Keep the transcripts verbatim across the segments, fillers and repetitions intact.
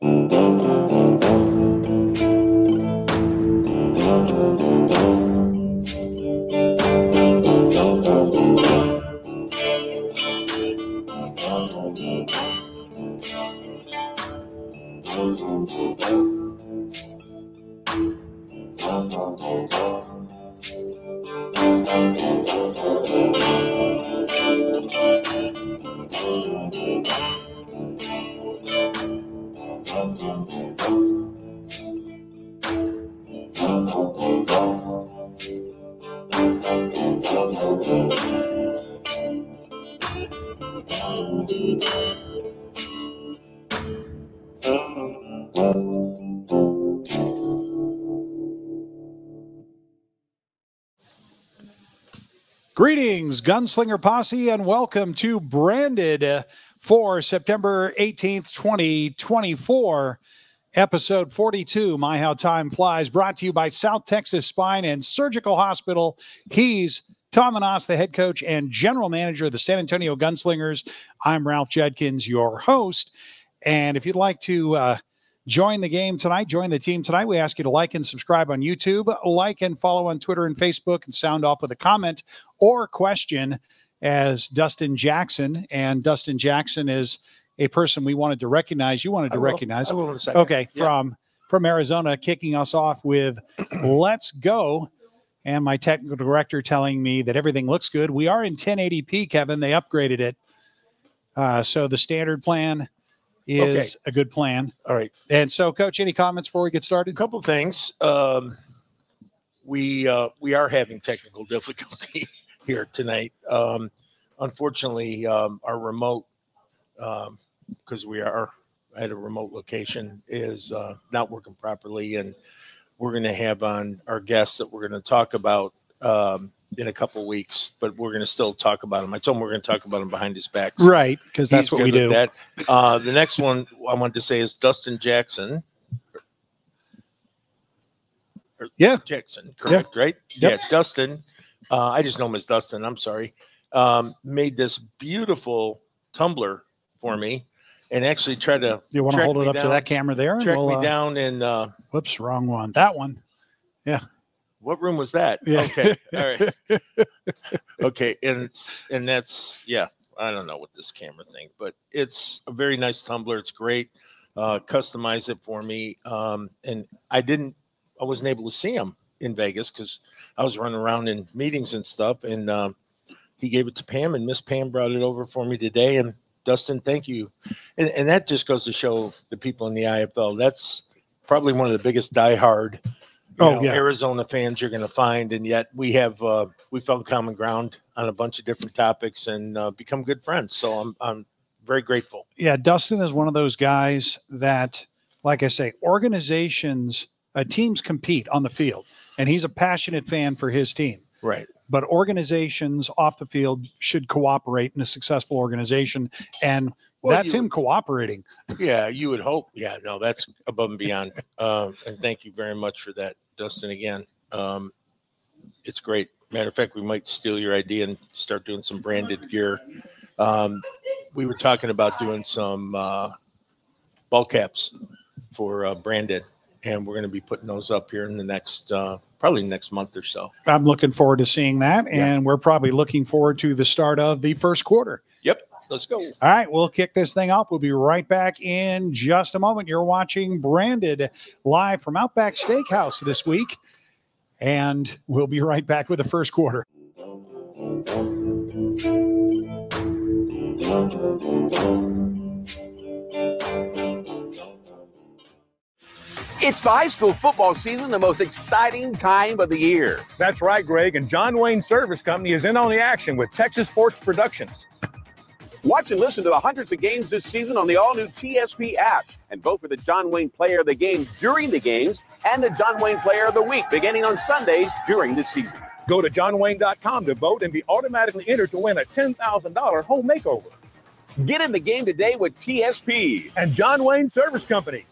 Greetings, Gunslinger Posse, and welcome to Branded for September eighteenth, twenty twenty-four, episode forty-two, My How Time Flies, brought to you by South Texas Spine and Surgical Hospital. He's Tom Manas, the head coach and general manager of the San Antonio Gunslingers. I'm Ralph Judkins, your host. And if you'd like to uh, join the game tonight, join the team tonight, we ask you to like and subscribe on YouTube, like and follow on Twitter and Facebook, and sound off with a comment or question as Dustin Jackson. And Dustin Jackson is a person we wanted to recognize. You wanted to I will. recognize. I will in a second. Okay, Yeah. from from Arizona, kicking us off with Let's Go. And my technical director telling me that everything looks good. We are in ten eighty p, Kevin. They upgraded it. Uh, so the standard plan is Okay. a good plan. All right. And so, Coach, any comments before we get A started? couple things. Um, we uh, we are having technical difficulty here tonight. Um, unfortunately, um, our remote, because um, we are at a remote location, is uh, not working properly, and we're going to have on our guests that we're going to talk about um, in a couple weeks, but we're going to still talk about him. I told him we're going to talk about him behind his back. So right, because that's he's what we good do. with that. Uh, the next one I wanted to say is Dustin Jackson. Or Yeah. Jackson, correct, right? Yep. Yeah, Dustin. Uh, I just know him as Dustin. I'm sorry. Um, made this beautiful tumbler for me, and actually tried to. You want to track hold it me up down, to that camera there? and Track we'll, me uh, down in. Uh, Whoops, wrong one. That one. what room was that? Yeah. Okay. All right. Okay, and it's, and that's yeah. I don't know what this camera thing, but it's a very nice tumbler. It's great. Uh, customized it for me, um, and I didn't. I wasn't able to see him in Vegas because I was running around in meetings and stuff. And um, he gave it to Pam, and Miss Pam brought it over for me today. And Dustin, thank you. And, and that just goes to show the people in the I F L. That's probably one of the biggest diehard you Oh, know, yeah. Arizona fans you're going to find. And yet we have uh, we found common ground on a bunch of different topics and uh, become good friends. So I'm I'm very grateful. Yeah, Dustin is one of those guys that, like I say, organizations, uh, teams compete on the field, and he's a passionate fan for his team. Right. But organizations off the field should cooperate in a successful organization, and Well, that's you- him cooperating. Yeah, you would hope. Yeah, no, that's above and beyond. Um, and thank you very much for that, Dustin. Again, um, it's great. Matter of fact, we might steal your idea and start doing some branded gear. Um, we were talking about doing some uh, ball caps for uh, branded, and we're going to be putting those up here in the next, uh, probably next month or so. I'm looking forward to seeing that, and Yeah. we're probably looking forward to the start of the first quarter. Yep, let's go. All right, we'll kick this thing off. We'll be right back in just a moment. You're watching Branded live from Outback Steakhouse this week, and we'll be right back with the first quarter. It's the high school football season, the most exciting time of the year. That's right, Greg, and John Wayne Service Company is in on the action with Texas Sports Productions. Watch and listen to the hundreds of games this season on the all-new T S P app, and vote for the John Wayne Player of the Game during the games and the John Wayne Player of the Week beginning on Sundays during the season. Go to john wayne dot com to vote and be automatically entered to win a ten thousand dollars home makeover. Get in the game today with T S P. And John Wayne Service Company.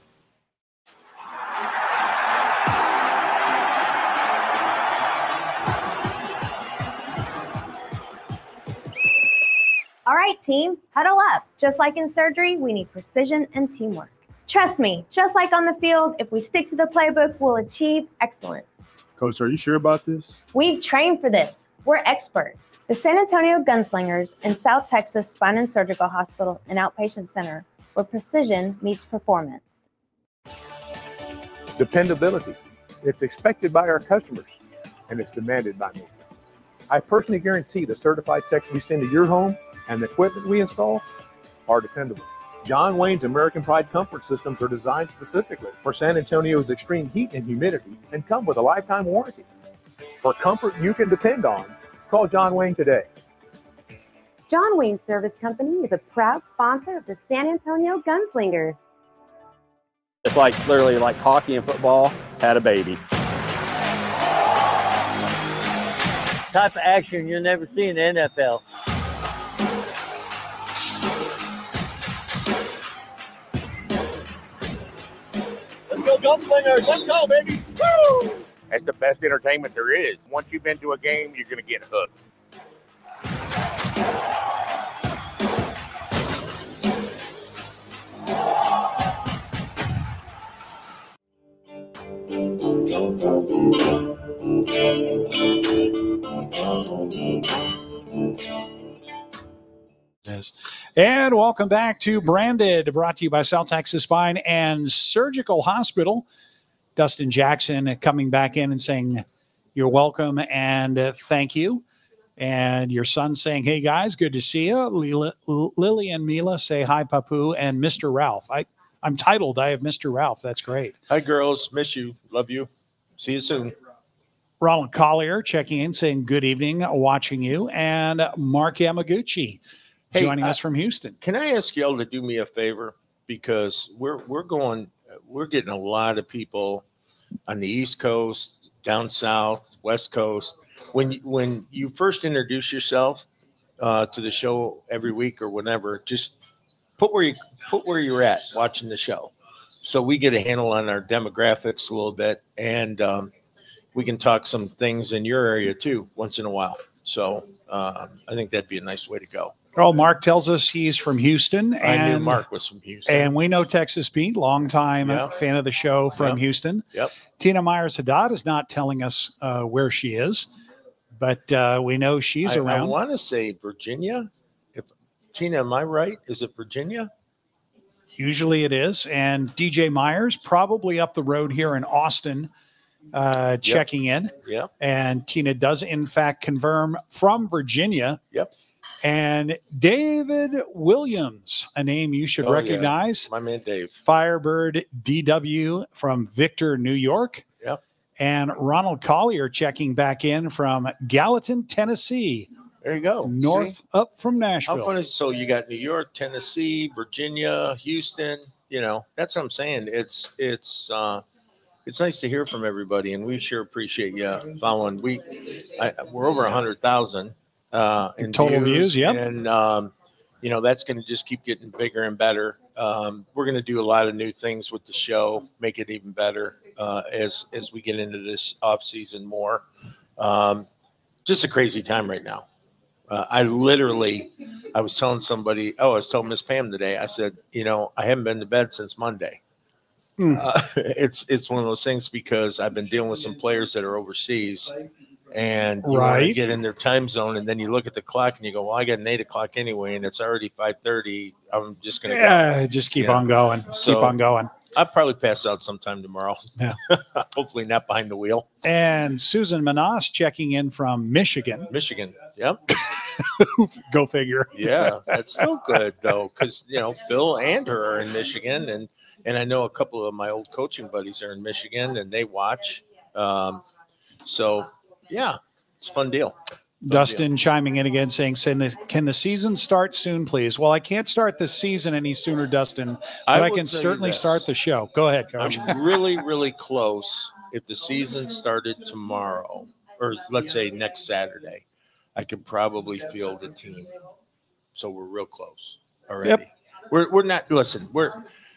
All right, team, huddle up. Just like in surgery, we need precision and teamwork. Trust me, just like on the field, if we stick to the playbook, we'll achieve excellence. Coach, are you sure about this? We've trained for this. We're experts. The San Antonio Gunslingers and South Texas Spine and Surgical Hospital and Outpatient Center, where precision meets performance. Dependability. It's expected by our customers, and it's demanded by me. I personally guarantee the certified techs we send to your home and the equipment we install are dependable. John Wayne's American Pride comfort systems are designed specifically for San Antonio's extreme heat and humidity and come with a lifetime warranty. For comfort you can depend on, call John Wayne today. John Wayne Service Company is a proud sponsor of the San Antonio Gunslingers. It's like literally like hockey and football had a baby. Type of action you'll never see in the N F L. Let's go Gunslingers, let's go, baby. Woo! That's the best entertainment there is. Once you've been to a game, you're going to get hooked. Yes. And welcome back to Branded, brought to you by South Texas Spine and Surgical Hospital. Dustin Jackson coming back in and saying, you're welcome and uh, thank you. And your son saying, hey, guys, good to see you. Lila, Lily and Mila say hi, Papu, and Mister Ralph. I, I'm titled. I have Mister Ralph. That's great. Hi, girls. Miss you. Love you. See you soon. Ronald Collier checking in, saying good evening, watching you. And Mark Yamaguchi Hey, joining uh, us from Houston. Can I ask y'all to do me a favor? Because we're we're going, we're getting a lot of people on the East Coast, down south, West Coast. When you, when you first introduce yourself uh, to the show every week or whenever, just put where you put where you're at watching the show, so we get a handle on our demographics a little bit, and um, we can talk some things in your area too once in a while. So uh, I think that'd be a nice way to go. Well, Mark tells us he's from Houston. And, I knew Mark was from Houston. And we know Texas Pete, longtime Yep. fan of the show from Yep. Houston. Yep. Tina Myers Haddad is not telling us uh, where she is, but uh, we know she's I, I around. want to say Virginia. If Tina, am I right? Is it Virginia? Usually it is. And D J Myers, probably up the road here in Austin, uh, checking in. Yep. And Tina does, in fact, confirm from Virginia. Yep. And David Williams, a name you should Oh, yeah. recognize. My man Dave. Firebird D W from Victor, New York. Yep. And Ronald Collier checking back in from Gallatin, Tennessee, There you go. north See? up from How Nashville. fun is so you got New York, Tennessee, Virginia, Houston, you know, that's what I'm saying. It's it's uh it's nice to hear from everybody, and we sure appreciate you following. We I, we're over a hundred thousand uh in Total views, yep. And um you know, that's going to just keep getting bigger and better. Um, we're going to do a lot of new things with the show, make it even better uh, as as we get into this off season more. Um, just a crazy time right now. Uh, I literally, I was telling somebody, oh, I was telling Miss Pam today. I said, you know, I haven't been to bed since Monday. Hmm. Uh, it's it's one of those things because I've been dealing with some players that are overseas. And you want to Right. get in their time zone, and then you look at the clock and you go, well, I got an eight o'clock anyway, and it's already five thirty. I'm just going to Yeah, just keep Yeah. on going. So- keep on going. I'll probably pass out sometime tomorrow. Yeah. Hopefully not behind the wheel. And Susan Manas checking in from Michigan. Michigan. Yep. Go figure. Yeah. That's still good, though, because, you know, Phil and her are in Michigan. And, and I know a couple of my old coaching buddies are in Michigan, and they watch. Um, so, yeah, it's a fun deal. Dustin chiming in again saying, saying this, can the season start soon, please? Well, I can't start the season any sooner, Dustin, but I, will can tell you certainly this. start the show. Go ahead, Coach. I'm really, really close. If the season started tomorrow, or let's say next Saturday, I could probably field a team. So we're real close already. Yep. We're we're not listen, we're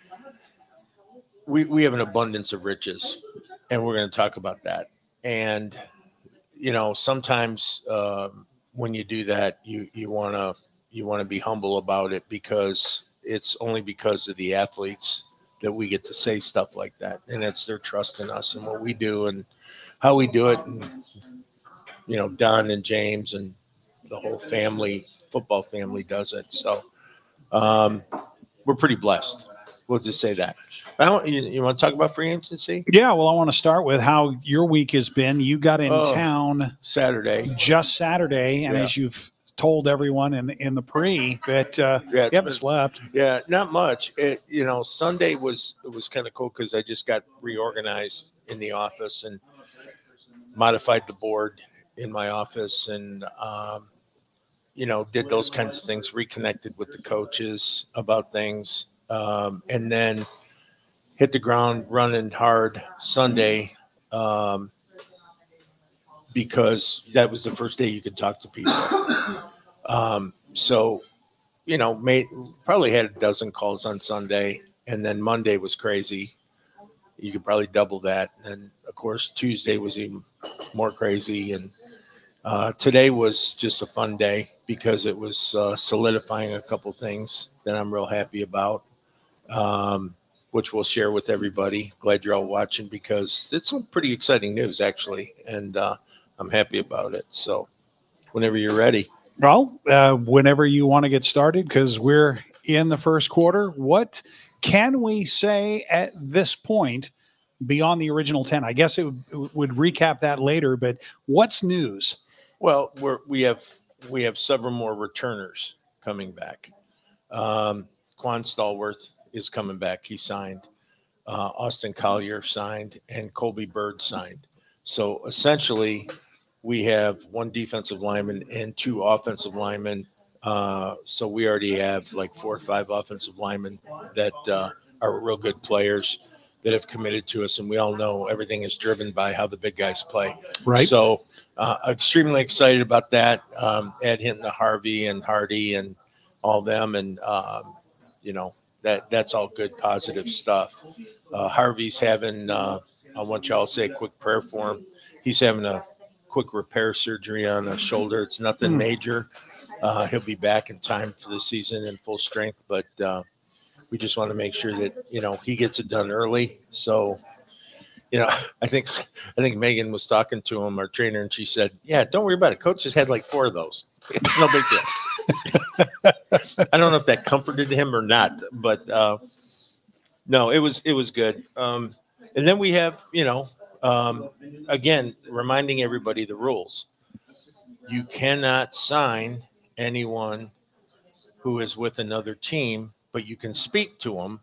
we we have an abundance of riches, and we're going to talk about that. And you know, sometimes um, when you do that, you you want to you want to be humble about it, because it's only because of the athletes that we get to say stuff like that, and it's their trust in us and what we do and how we do it. And, you know, Don and James and the whole family, football family does it. So um, we're pretty blessed. We'll just say that. I don't, you, you want to talk about free agency? Yeah, well, I want to start with how your week has been. You got in Oh, town Saturday, just Saturday, and Yeah. as you've told everyone in in the pre that uh, Yeah, you it's haven't been- slept. Yeah, not much. It, you know, Sunday was it was kind of cool because I just got reorganized in the office and modified the board in my office, and um, you know, did those kinds of things. Reconnected with the coaches about things, um, and then hit the ground running hard Sunday um, because that was the first day you could talk to people. Um, so. You know, made probably had a dozen calls on Sunday, and then Monday was crazy. You could probably double that. And of course, Tuesday was even more crazy. And uh, today was just a fun day because it was uh, solidifying a couple things that I'm real happy about, um, which we'll share with everybody. Glad you're all watching because it's some pretty exciting news, actually. And uh, I'm happy about it. So whenever you're ready. Well, uh, whenever you want to get started, because we're in the first quarter, what can we say at this point beyond the original ten? I guess it would, would recap that later, but what's news? Well, we're, we have we have several more returners coming back. Um, Quan Stallworth is coming back. He signed. Uh, Austin Collier signed, and Colby Bird signed. So essentially, we have one defensive lineman and two offensive linemen. Uh, so we already have like four or five offensive linemen that uh, are real good players that have committed to us. And we all know everything is driven by how the big guys play. Right. So uh, extremely excited about that. Um, add Hinton to Harvey and Hardy and all them. And, um, you know, that that's all good, positive stuff. Uh, Harvey's having, uh, I want y'all to say a quick prayer for him. He's having a quick repair surgery on a shoulder. It's nothing Hmm. major. Uh, he'll be back in time for the season in full strength, but uh, we just want to make sure that, you know, he gets it done early. So, you know, I think I think Megan was talking to him, our trainer, and she said, yeah, don't worry about it. Coach has had like four of those. It's no big deal. I don't know if that comforted him or not, but uh, no, it was it was good. Um, and then we have, you know, Um, again, reminding everybody the rules. You cannot sign anyone who is with another team, but you can speak to them.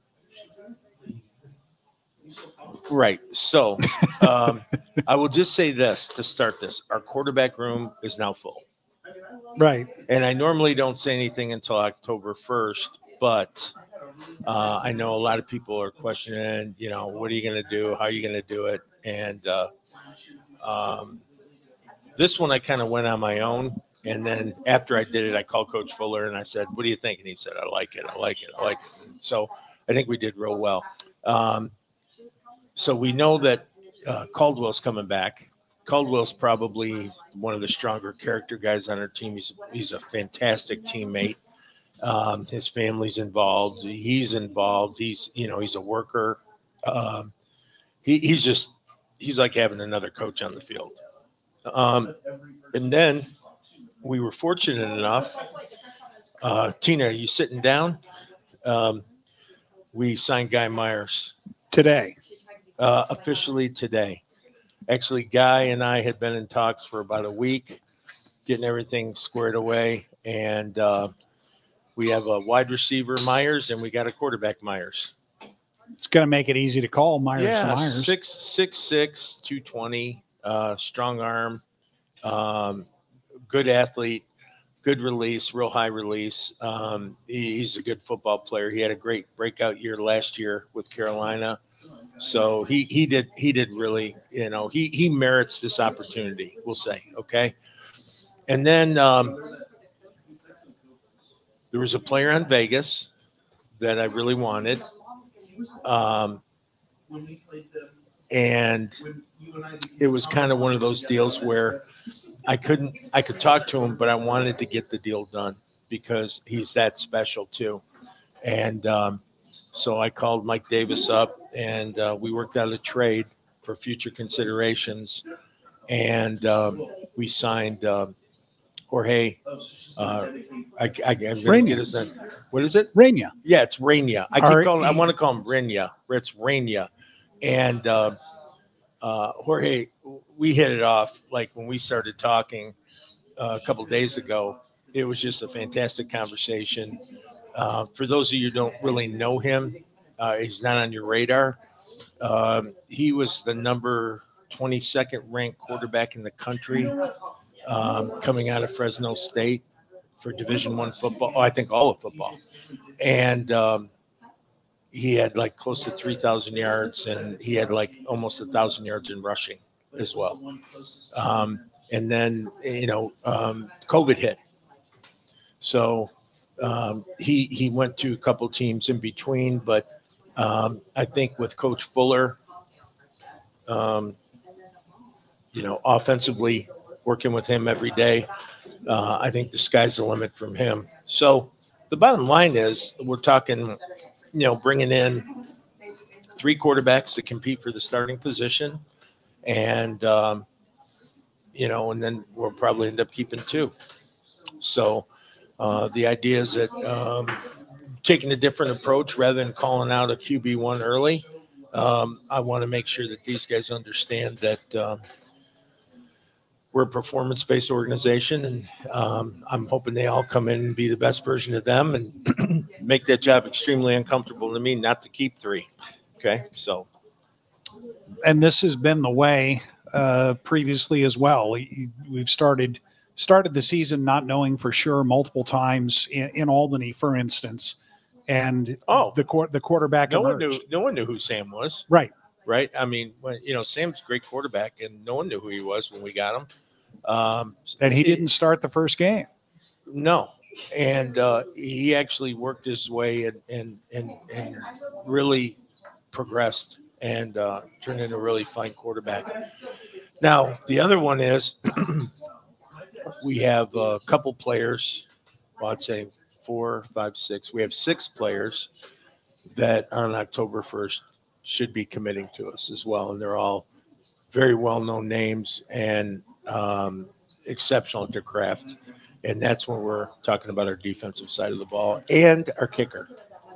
Right. So um, I will just say this to start this. Our quarterback room is now full. Right. And I normally don't say anything until October first, but uh, I know a lot of people are questioning, you know, what are you going to do? How are you going to do it? And uh, um, this one, I kind of went on my own. And then after I did it, I called Coach Fuller and I said, what do you think? And he said, I like it. I like it. I like it. So I think we did real well. Um, so we know that uh, Caldwell's coming back. Caldwell's probably one of the stronger character guys on our team. He's, he's a fantastic teammate. Um, his family's involved. He's involved. He's, you know, he's a worker. Um, he, he's just, he's like having another coach on the field. Um, and then we were fortunate enough, uh, Tina, are you sitting down? Um, we signed Guy Myers Today. uh, officially today. Actually, Guy and I had been in talks for about a week, getting everything squared away. And uh, we have a wide receiver, Myers, and we got a quarterback, Myers. It's going to make it easy to call Myers Yeah, Myers. six, six, six, two twenty, uh, strong arm, um, good athlete, good release, real high release. Um, he, he's a good football player. He had a great breakout year last year with Carolina. So he, he did, he did really, you know, he, he merits this opportunity, we'll say. Okay. And then, um, there was a player on Vegas that I really wanted. Um, and it was kind of one of those deals where I couldn't, I could talk to him, but I wanted to get the deal done because he's that special too. And um, so I called Mike Davis up, and uh, we worked out a trade for future considerations, and um, we signed um, Jorge. Uh, I, I, I'm going to get his name. What is it? Reyna. Yeah, it's Reyna. I keep R- calling. I want to call him Reyna. It's Reyna, and uh, uh, Jorge. We hit it off like when we started talking uh, a couple of days ago. It was just a fantastic conversation. Uh, for those of you who don't really know him, uh, he's not on your radar. Um, he was the number twenty-second ranked quarterback in the country um, coming out of Fresno State for Division One football. Oh, I think all of football. And um, he had like close to three thousand yards, and he had like almost one thousand yards in rushing as well. Um, and then, you know, um, COVID hit. So um, he he went to a couple teams in between, but um, I think with Coach Fuller, um, you know, offensively working with him every day, uh, I think the sky's the limit from him. So the bottom line is we're talking, you know, bringing in three quarterbacks to compete for the starting position, and um, you know, and then we'll probably end up keeping two. So. Uh, the idea is that um, taking a different approach rather than calling out a Q B one early. Um, I want to make sure that these guys understand that um, we're a performance-based organization, and um, I'm hoping they all come in and be the best version of them and make that job extremely uncomfortable to me not to keep three. Okay, so. And this has been the way uh, previously as well. We've started – started the season not knowing for sure multiple times in, in Albany, for instance, and oh, the court the quarterback no emerged. one knew no one knew who Sam was. Right, right. I mean, when, you know, Sam's a great quarterback, and no one knew who he was when we got him. Um, and he it, didn't start the first game. No, and uh, he actually worked his way and and and, and really progressed and uh, turned into a really fine quarterback. Now the other one is. We have a couple players, well, I'd say four, five, six. We have six players that on October first should be committing to us as well. And they're all very well-known names and um, exceptional at their craft. And that's when we're talking about our defensive side of the ball and our kicker.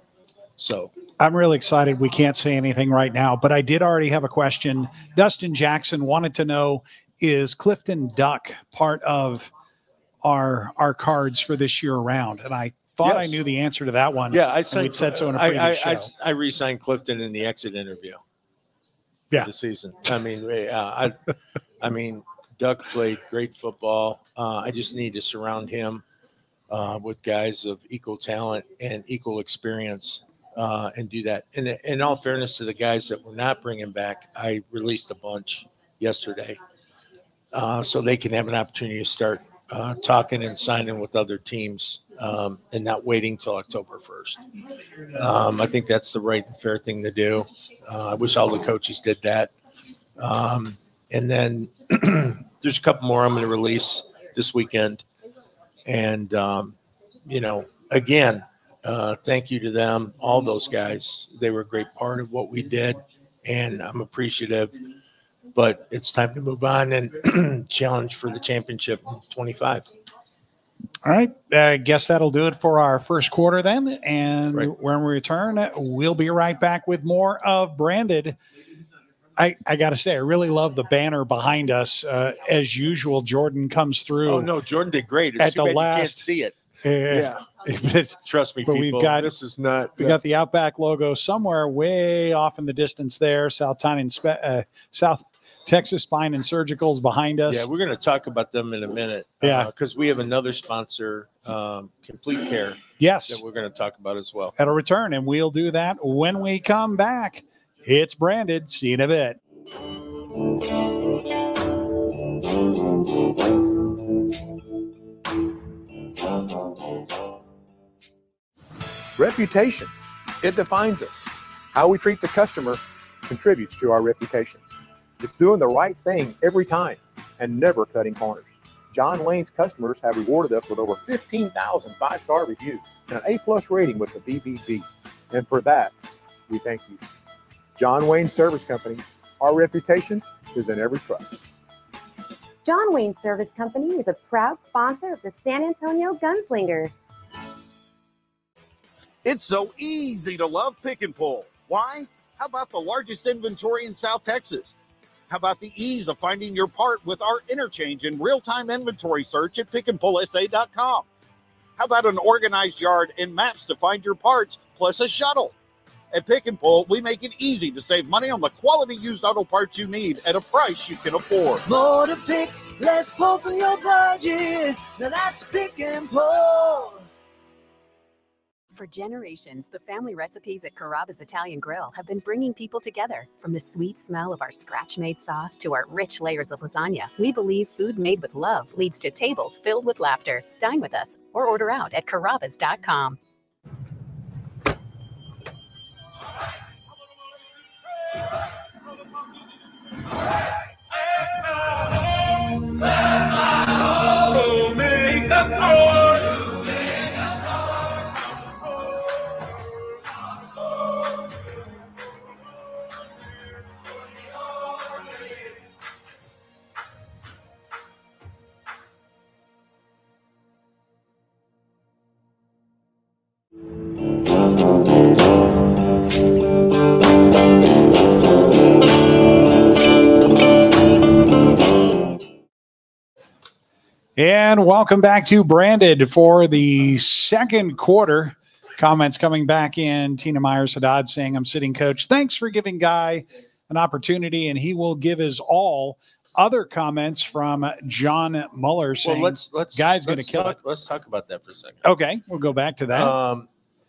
So I'm really excited. We can't say anything right now, but I did already have a question. Dustin Jackson wanted to know, is Clifton Duck part of our our cards for this year around? And I thought yes. I knew the answer to that one. Yeah, I said, said so in a I, previous I, show. I, I re-signed Clifton in the exit interview. Yeah, for the season. I mean, uh, I, I mean, Duck played great football. Uh, I just need to surround him uh, with guys of equal talent and equal experience. Uh, and do that. And in all fairness to the guys that we're not bringing back, I released a bunch yesterday. Uh, so they can have an opportunity to start uh, talking and signing with other teams um, and not waiting till October first. Um, I think that's the right and fair thing to do. Uh, I wish all the coaches did that. Um, and then there's a couple more I'm going to release this weekend. And, um, you know, again, uh, thank you to them, all those guys. They were a great part of what we did, and I'm appreciative. But it's time to move on and challenge for the championship in twenty-five. All right. I guess that'll do it for our first quarter then. And right. when we return, we'll be right back with more of Branded. I, I got to say, I really love the banner behind us. Uh, as usual, Jordan comes through. Oh, no, Jordan did great. It's at too the bad last, you can't see it. Uh, yeah. But, Trust me, but people. We've got, this is not. We got the Outback logo somewhere way off in the distance there. South, Tyne, uh, South Texas Spine and Surgicals behind us. Yeah, we're going to talk about them in a minute. Yeah. Because uh, we have another sponsor, um, Complete Care. Yes. That we're going to talk about as well. That'll return, and we'll do that when we come back. It's Branded. See you in a bit. Reputation. It defines us. How we treat the customer contributes to our reputation. It's doing the right thing every time and never cutting corners. John Wayne's customers have rewarded us with over fifteen thousand five-star reviews and an A-plus rating with the B B B. And for that, we thank you. John Wayne Service Company, our reputation is in every truck. John Wayne Service Company is a proud sponsor of the San Antonio Gunslingers. It's so easy to love Pick and Pull. Why? How about the largest inventory in South Texas? How about the ease of finding your part with our interchange and real-time inventory search at pick and pull s a dot com? How about an organized yard and maps to find your parts, plus a shuttle? At Pick and Pull, we make it easy to save money on the quality used auto parts you need at a price you can afford. More to pick, less pull from your budget. Now that's Pick and Pull. For generations, the family recipes at Carrabba's Italian Grill have been bringing people together. From the sweet smell of our scratch-made sauce to our rich layers of lasagna, we believe food made with love leads to tables filled with laughter. Dine with us or order out at carrabbas dot com. So make us Lord. And welcome back to Branded for the second quarter. Comments coming back in. Tina Myers Haddad saying, I'm sitting coach. Thanks for giving Guy an opportunity, and he will give his all. Other comments from John Muller saying, well, let's, let's, Guy's going to let's kill talk, it. Let's talk about that for a second. Okay, we'll go back to that. Um,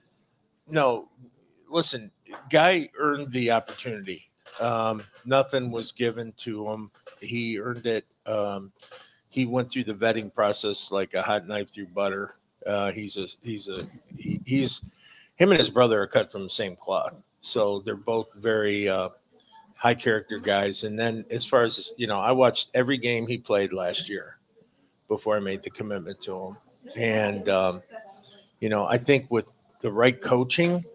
no, listen, Guy earned the opportunity. Um, nothing was given to him. He earned it. Um, he went through the vetting process like a hot knife through butter. Uh, he's a, he's a, he, he's, him and his brother are cut from the same cloth. So they're both very uh, high character guys. And then as far as, you know, I watched every game he played last year before I made the commitment to him. And, um, you know, I think with the right coaching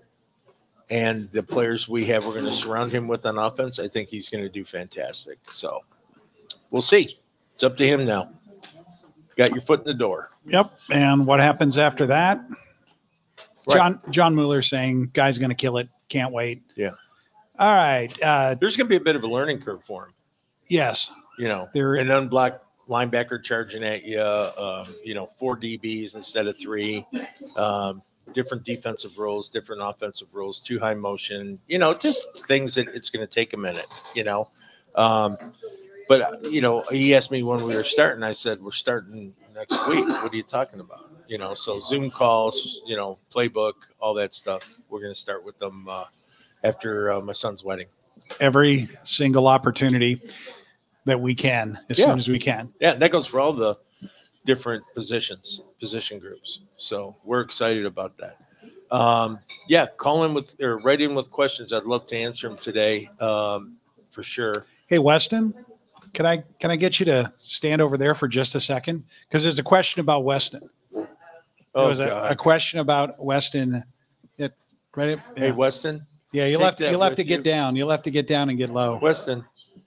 and the players we have, we're going to surround him with on offense. I think he's going to do fantastic. So we'll see. It's up to him now. Got your foot in the door. Yep. And what happens after that? Right. John John Mueller saying, Guy's going to kill it. Can't wait. Yeah. All right. Uh, There's going to be a bit of a learning curve for him. yes. You know, There- an unblocked linebacker charging at you, um, you know, four D Bs instead of three, um, different defensive rules, different offensive rules, too high motion, you know, just things that it's going to take a minute, you know. Um, but, you know, he asked me when we were starting. I said, we're starting next week. What are you talking about? You know, so Zoom calls, you know, playbook, all that stuff. We're going to start with them uh, after uh, my son's wedding. Every single opportunity that we can, as Yeah. soon as we can. Yeah, that goes for all the different positions, position groups. So we're excited about that. Um, yeah, call in with or write in with questions. I'd love to answer them today, um, for sure. Hey, Weston, can I can I get you to stand over there for just a second? Because there's a question about Weston. There Oh, was a, God. a question about Weston. It, right? Hey, Yeah. Weston. Yeah, you'll take have to that you'll have with to get you. down. You'll have to get down and get low. Weston.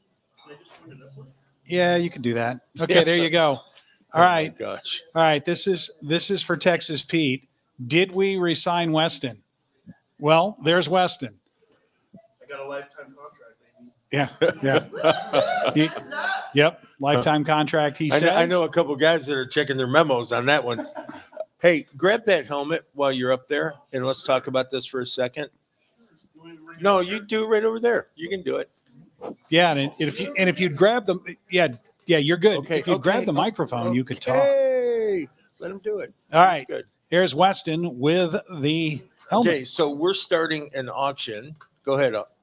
Yeah, you can do that. Okay, Yeah. there you go. All Oh, my right. gosh. All right. This is this is for Texas Pete. Did we resign Weston? Well, there's Weston. I got a lifetime contract, baby. Yeah, yeah. He- yep, lifetime contract. He I says. know, I know a couple guys that are checking their memos on that one. Hey, grab that helmet while you're up there, and let's talk about this for a second. No, you do it right over there. You can do it. Yeah, and if you and if you'd grab them, yeah, yeah, you're good. Okay, if you okay, grab the microphone, you could talk. Hey, let him do it. All That's right. good. Here's Weston with the helmet. Okay, so we're starting an auction. Go ahead. uh,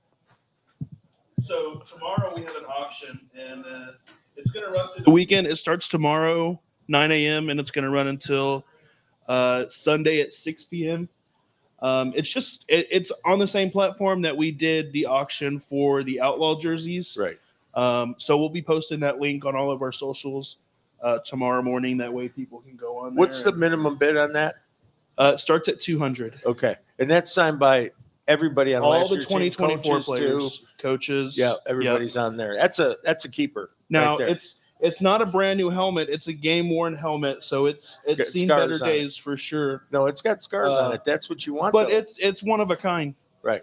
So tomorrow we have an auction, and uh, it's going to run through the weekend. It starts tomorrow, nine a.m., and it's going to run until uh, Sunday at six p.m. Um, it's just it, it's on the same platform that we did the auction for the Outlaw jerseys. Right. Um, so we'll be posting that link on all of our socials uh, tomorrow morning. That way people can go on there. What's the minimum bid on that? Uh, it starts at two hundred. Okay, and that's signed by everybody on all last the year's twenty team, twenty-four coaches players, too. coaches. Yeah, everybody's on there. That's a that's a keeper. Now right there. it's it's not a brand new helmet. It's a game worn helmet, so it's it's Got seen scars better on it. days for sure. No, it's got scars on Uh, it. That's what you want. But though. it's it's one of a kind. Right.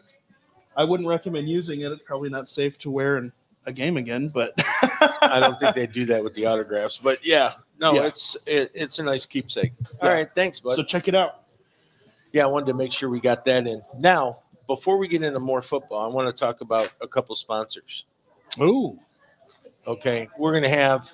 I wouldn't recommend using it. It's probably not safe to wear in a game again, but I don't think they do that with the autographs. But yeah, no, Yeah. it's it, it's a nice keepsake. All Yeah. right, thanks, bud. so check it out. Yeah, I wanted to make sure we got that in. Now, before we get into more football, I want to talk about a couple sponsors. Ooh. Okay, we're gonna have.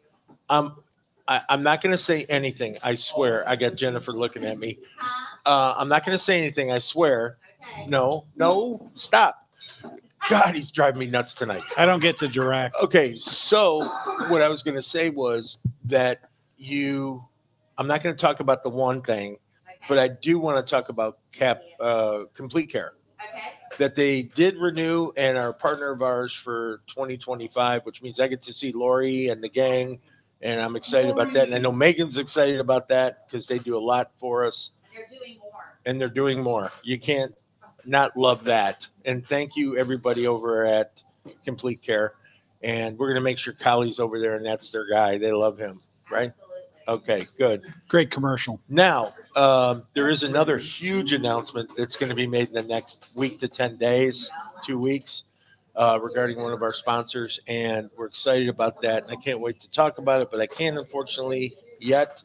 Um, I, I'm not gonna say anything. I swear. I got Jennifer looking at me. Uh, I'm not gonna say anything. I swear. No, no, stop. God, he's driving me nuts tonight. I don't get to direct. Okay, so what I was gonna say was that you. I'm not gonna talk about the one thing, but I do want to talk about Cap uh, Complete Care. That they did renew and are a partner of ours for twenty twenty-five, which means I get to see Lori and the gang, and I'm excited about that. And I know Megan's excited about that because they do a lot for us. They're doing more. And they're doing more. You can't not love that. And thank you, everybody over at Complete Care. And we're going to make sure Collie's over there, and that's their guy. They love him, right? Okay, good. Great commercial. Now, um, there is another huge announcement that's going to be made in the next week to ten days, two weeks, uh, regarding one of our sponsors. And we're excited about that. And I can't wait to talk about it, but I can't, unfortunately, yet.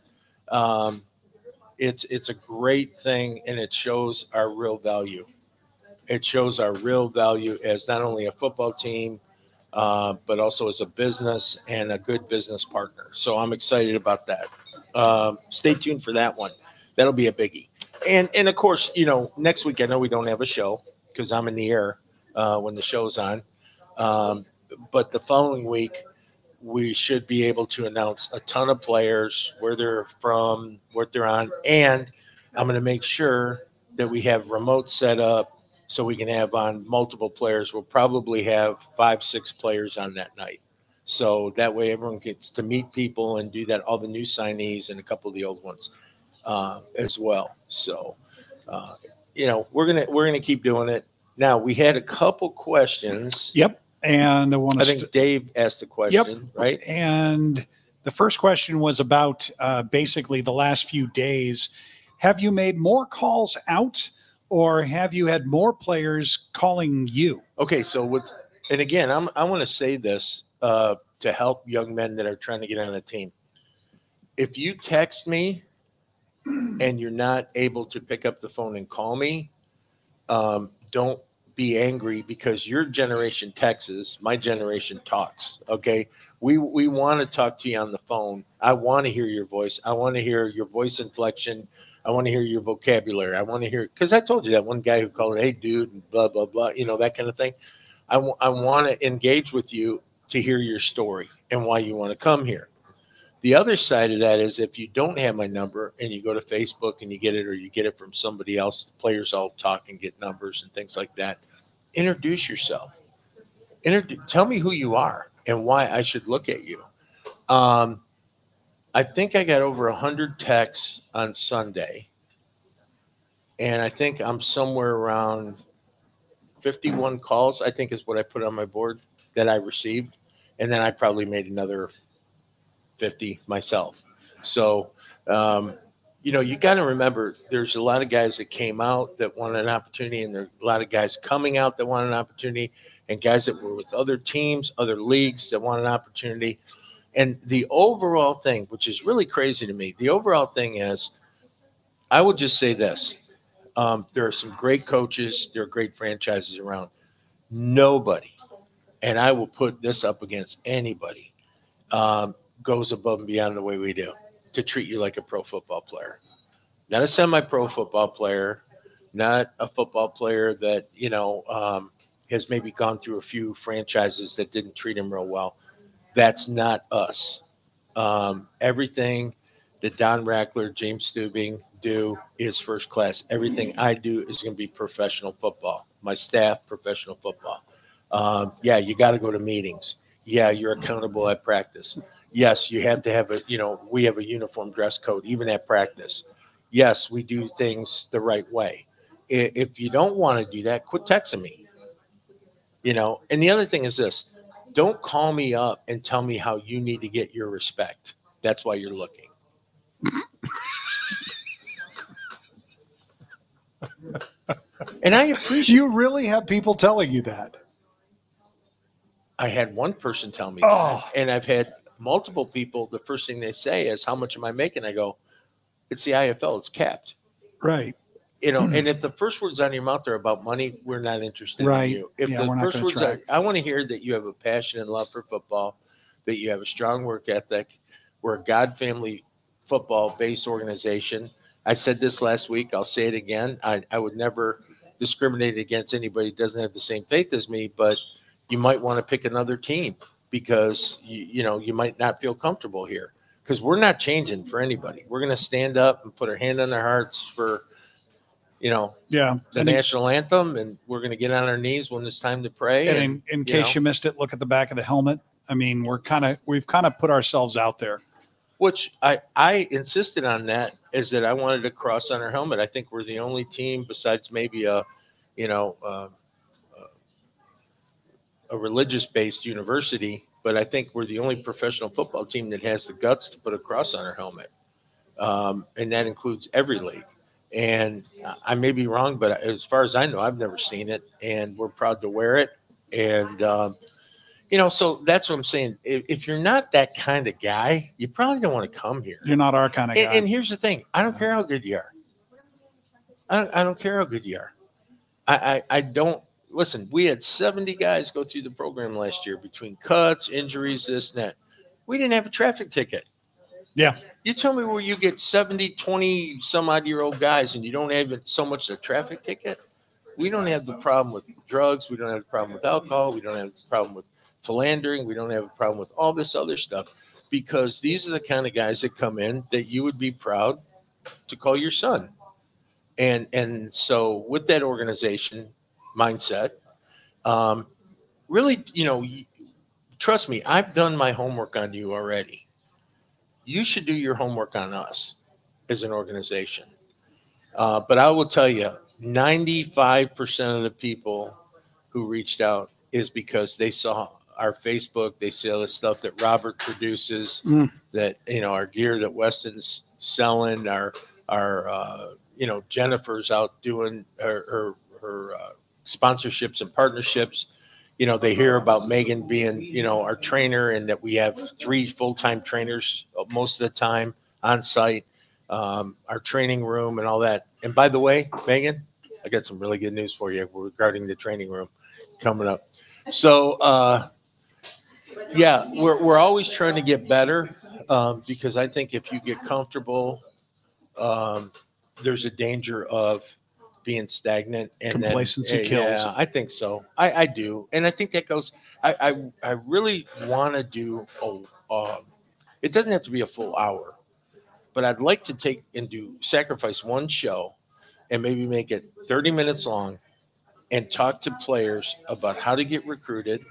Um, it's, it's a great thing, and it shows our real value. It shows our real value as not only a football team, uh, but also as a business and a good business partner. So I'm excited about that. Um, stay tuned for that one. That'll be a biggie. And and of course, you know, next week I know we don't have a show because I'm in the air uh, when the show's on. Um, but the following week, we should be able to announce a ton of players, where they're from, what they're on, and I'm going to make sure that we have remote set up so we can have on multiple players. We'll probably have five, six players on that night. So that way everyone gets to meet people and do that, all the new signees and a couple of the old ones uh, as well. So, uh, you know, we're going to, we're going to keep doing it. Now, we had a couple questions. Yep. And I want to, I think Dave asked a question, yep. right? And the first question was about uh, basically the last few days. Have you made more calls out, or have you had more players calling you? Okay, so with, and again, I'm, I want to say this uh, to help young men that are trying to get on a team. If you text me and you're not able to pick up the phone and call me, um, don't be angry, because your generation texts, my generation talks. Okay, we we want to talk to you on the phone. I want to hear your voice. I want to hear your voice inflection. I want to hear your vocabulary. I want to hear, because I told you that one guy who called, hey, dude, and blah, blah, blah, you know, that kind of thing. I, w- I want to engage with you to hear your story and why you want to come here. The other side of that is, if you don't have my number and you go to Facebook and you get it, or you get it from somebody else, the players all talk and get numbers and things like that, introduce yourself. Introdu- tell me who you are and why I should look at you. Um, I think I got over one hundred texts on Sunday, and I think I'm somewhere around fifty-one calls, I think is what I put on my board that I received, and then I probably made another fifty myself. So, um, you know, you got to remember, there's a lot of guys that came out that wanted an opportunity, and there are a lot of guys coming out that want an opportunity, and guys that were with other teams, other leagues that want an opportunity. And the overall thing, which is really crazy to me, the overall thing is, I will just say this. Um, there are some great coaches. There are great franchises around. Nobody, and I will put this up against anybody, um, goes above and beyond the way we do to treat you like a pro football player. Not a semi-pro football player, not a football player that, you know, um, has maybe gone through a few franchises that didn't treat him real well. That's not us. Um, everything that Don Rackler, James Stubing do is first class. Everything I do is going to be professional football. My staff, professional football. Um, yeah, you got to go to meetings. Yeah, you're accountable at practice. Yes, you have to have a, you know, we have a uniform dress code, even at practice. Yes, we do things the right way. I- If you don't want to do that, quit texting me. You know, and the other thing is this: don't call me up and tell me how you need to get your respect. That's why you're looking. And I appreciate. You really have people telling you that? I had one person tell me Oh. that, and I've had multiple people. The first thing they say is, "How much am I making?" I go, "It's the I F L. It's capped." Right. You know, and if the first words out of your mouth are about money, we're not interested Right. in you. If Yeah, the we're not first gonna words try. are, I want to hear that you have a passion and love for football, that you have a strong work ethic. We're a God family football based organization. I said this last week. I'll say it again. I, I would never discriminate against anybody who doesn't have the same faith as me, but you might want to pick another team because you, you know, you might not feel comfortable here because we're not changing for anybody. We're going to stand up and put our hand on our hearts for, you know, Yeah. the And in- national anthem, and we're going to get on our knees when it's time to pray. And And, in, in you case know, you missed it, look at the back of the helmet. I mean, we're kind of we've kind of put ourselves out there. which I, I insisted on that is that I wanted a cross on our helmet. I think we're the only team besides maybe a, you know, uh, a religious based university, but I think we're the only professional football team that has the guts to put a cross on our helmet. Um, and that includes every league. And I may be wrong, but as far as I know, I've never seen it, and we're proud to wear it. And, um, you know, so that's what I'm saying. If, if you're not that kind of guy, you probably don't want to come here. You're not our kind of guy. And, and here's the thing: I don't care how good you are. I don't. I don't care how good you are. I, I. I don't listen. We had seventy guys go through the program last year between cuts, injuries, this and that. We didn't have a traffic ticket. Yeah. You tell me where you get seventy, twenty some odd year old guys and you don't have it so much a traffic ticket. We don't have the problem with drugs. We don't have the problem with alcohol. We don't have the problem with philandering. We don't have a problem with all this other stuff because these are the kind of guys that come in that you would be proud to call your son. And, and so with that organization mindset, um, really, you know, trust me, I've done my homework on you already. You should do your homework on us as an organization. Uh, but I will tell you, ninety-five percent of the people who reached out is because they saw our Facebook, they saw the stuff that Robert produces, Mm. that, you know, our gear that Weston's selling, our, our, uh, you know, Jennifer's out doing her, her, her uh, sponsorships and partnerships. You know, they hear about Megan being, you know, our trainer, and that we have three full-time trainers most of the time on site, um, our training room and all that. And by the way, Megan, I got some really good news for you regarding the training room coming up. So, uh, yeah, we're, we're always trying to get better um, because I think if you get comfortable, um, there's a danger of being stagnant and Complacency then, kills. Yeah, I think so. I, I do, and I think that goes. I I, I really want to do. A, um, it doesn't have to be a full hour, but I'd like to take and do sacrifice one show, and maybe make it thirty minutes long, and talk to players about how to get recruited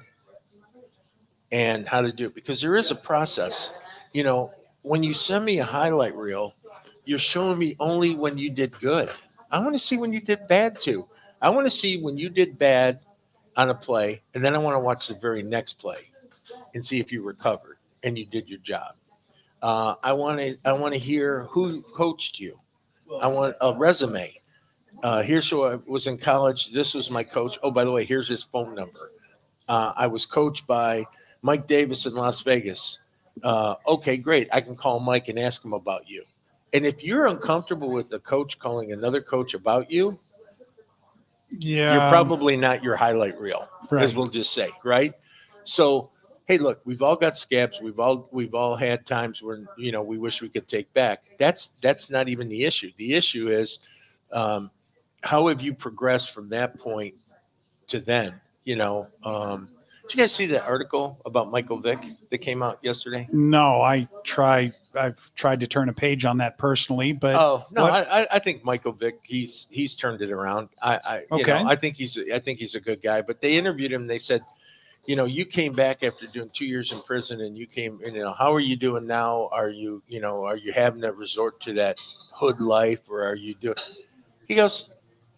and how to do it, because there is a process. You know, when you send me a highlight reel, you're showing me only when you did good. I want to see when you did bad too. I want to see when you did bad on a play, and then I want to watch the very next play and see if you recovered and you did your job. Uh, I want to I want to hear who coached you. I want a resume. Uh, here's who I was in college. This was my coach. Oh, by the way, here's his phone number. Uh, I was coached by Mike Davis in Las Vegas. Uh, okay, great. I can call Mike and ask him about you. And if you're uncomfortable with a coach calling another coach about you, Yeah. you're probably not your highlight reel, Right. as we'll just say, right? So, hey, look, we've all got scabs. We've all we've all had times when, you know, we wish we could take back. That's that's not even the issue. The issue is, um, how have you progressed from that point to then? You know, um, did you guys see the article about Michael Vick that came out yesterday? No, I try. I've tried to turn a page on that personally, but Oh no, what- I, I- I think Michael Vick, he's he's turned it around. I, I you Okay. know, I think he's I think he's a good guy. But they interviewed him. They said, you know, you came back after doing two years in prison, and you came. And, you know, how are you doing now? Are you you know are you having to resort to that hood life, or are you doing? He goes,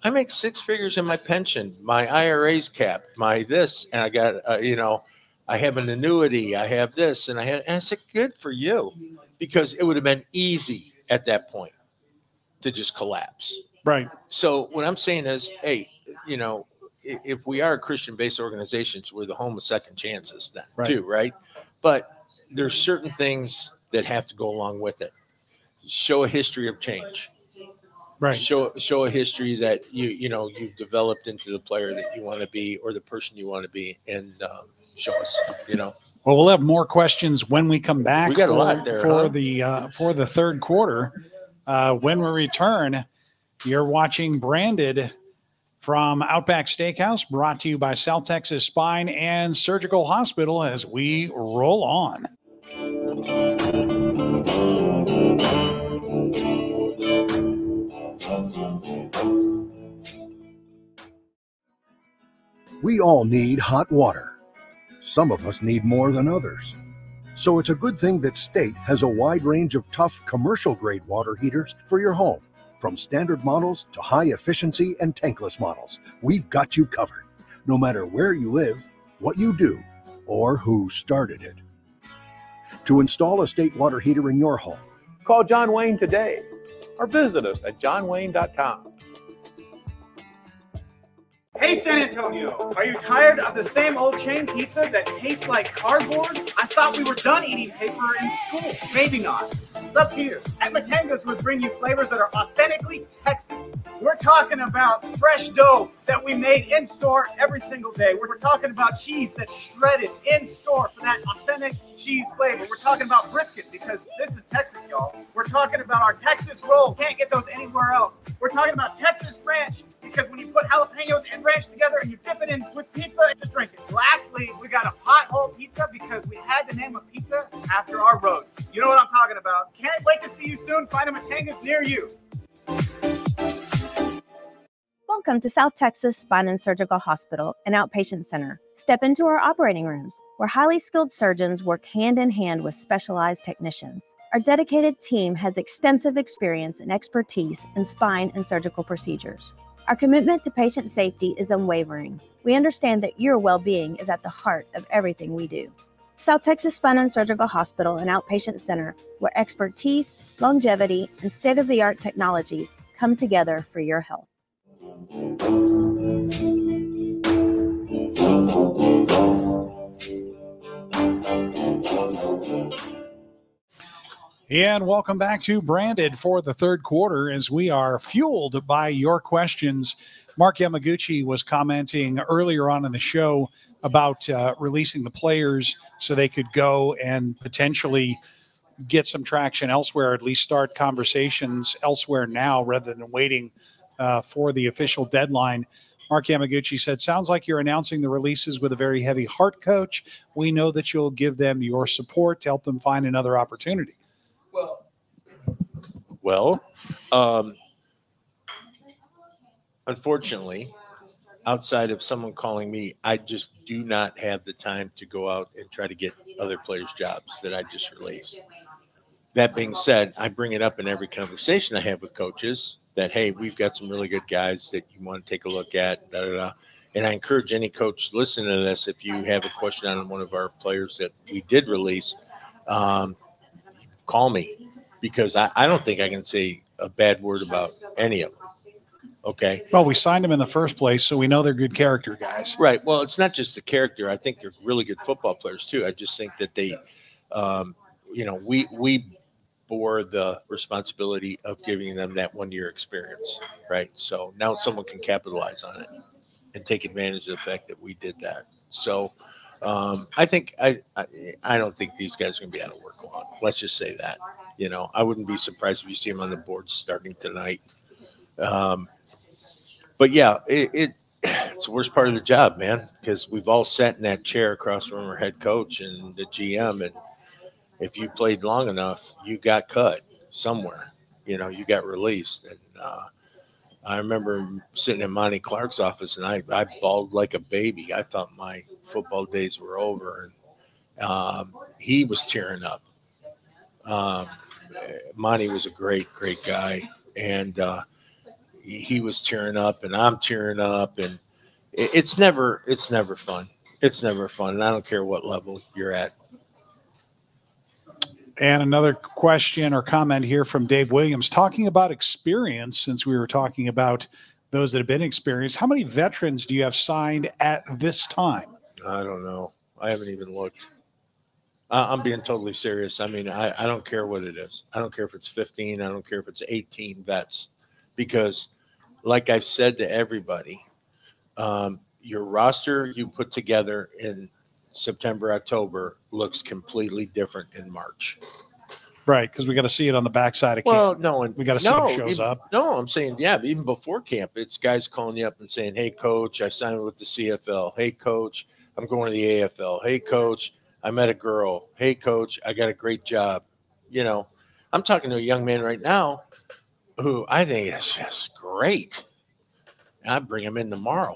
I make six figures in my pension. My I R A's capped. My this, and I got, uh, you know, I have an annuity. I have this, and I had. And I said, good for you, because it would have been easy at that point to just collapse. Right. So what I'm saying is, hey, you know, if we are a Christian-based organization, we're the home of second chances then right. too, right? But there's certain things that have to go along with it. Show a history of change. Right. Show show a history that you you know you've developed into the player that you want to be or the person you want to be, and um, show us. You know. Well, we'll have more questions when we come back. We got for, a lot there for huh? the uh, for the third quarter. Uh, when we return, you're watching Branded from Outback Steakhouse, brought to you by South Texas Spine and Surgical Hospital as we roll on. We all need hot water. Some of us need more than others. So it's a good thing that State has a wide range of tough commercial-grade water heaters for your home. From standard models to high-efficiency and tankless models, we've got you covered, no matter where you live, what you do, or who started it. To install a State water heater in your home, call John Wayne today or visit us at john wayne dot com. Hey San Antonio, are you tired of the same old chain pizza that tastes like cardboard? I thought we were done eating paper in school. Maybe not. It's up to you. At Matanga's, we bring you flavors that are authentically Texan. We're talking about fresh dough that we made in store every single day. We're talking about cheese that's shredded in store for that authentic cheese flavor. We're talking about brisket because this is Texas, y'all. We're talking about our Texas rolls. Can't get those anywhere else. We're talking about Texas ranch because when you put jalapenos and ranch together and you dip it in with pizza, just drink it. Lastly, we got a pothole pizza because we had to name a pizza after our roads. You know what I'm talking about. Can't wait to see you soon. Find a Matanga's near you. Welcome to South Texas Spine and Surgical Hospital, an outpatient center. Step into our operating rooms, where highly skilled surgeons work hand in hand with specialized technicians. Our dedicated team has extensive experience and expertise in spine and surgical procedures. Our commitment to patient safety is unwavering. We understand that your well-being is at the heart of everything we do. South Texas Spine and Surgical Hospital, an outpatient center where expertise, longevity, and state-of-the-art technology come together for your health. And welcome back to Branded for the third quarter as we are fueled by your questions. Mark Yamaguchi was commenting earlier on in the show about uh, releasing the players so they could go and potentially get some traction elsewhere, at least start conversations elsewhere now rather than waiting uh, for the official deadline. Mark Yamaguchi said, sounds like you're announcing the releases with a very heavy heart, Coach. We know that you'll give them your support to help them find another opportunity. Well, well, um, unfortunately, outside of someone calling me, I just do not have the time to go out and try to get other players' jobs that I just released. That being said, I bring it up in every conversation I have with coaches that, hey, we've got some really good guys that you want to take a look at, da, da, da. And I encourage any coach listening to this, if you have a question on one of our players that we did release, um, call me, because I, I don't think I can say a bad word about any of them. Okay. Well, we signed them in the first place, so we know they're good character guys. Right. Well, it's not just the character. I think they're really good football players too. I just think that they, um, you know, we we bore the responsibility of giving them that one year experience. Right. So now someone can capitalize on it and take advantage of the fact that we did that. So um, I think I, I I don't think these guys are going to be out of work long. Let's just say that. You know, I wouldn't be surprised if you see them on the board starting tonight. Um, but yeah, it, it it's the worst part of the job, man, because we've all sat in that chair across from our head coach and the G M, and if you played long enough, you got cut somewhere. You know, you got released, and uh, I remember sitting in Monty Clark's office, and I, I bawled like a baby. I thought my football days were over, and um, he was tearing up. Um, Monty was a great, great guy, and uh, he was tearing up and I'm tearing up, and it, it's never it's never fun. It's never fun, and I don't care what level you're at. And another question or comment here from Dave Williams, talking about experience, since we were talking about those that have been experienced. How many veterans do you have signed at this time? I don't know. I haven't even looked. Uh, I'm being totally serious. I mean, I, I don't care what it is. I don't care if it's fifteen. I don't care if it's eighteen vets. Because like I've said to everybody, um, your roster you put together in September, October looks completely different in March. Right, because we got to see it on the backside of Well, camp. no, and we got to see no, who shows even, up. No, I'm saying, yeah, even before camp, it's guys calling you up and saying, "Hey, coach, I signed with the C F L. Hey, coach, I'm going to the A F L. Hey, coach, I met a girl. Hey, coach, I got a great job." You know, I'm talking to a young man right now who I think is just great. I bring him in tomorrow,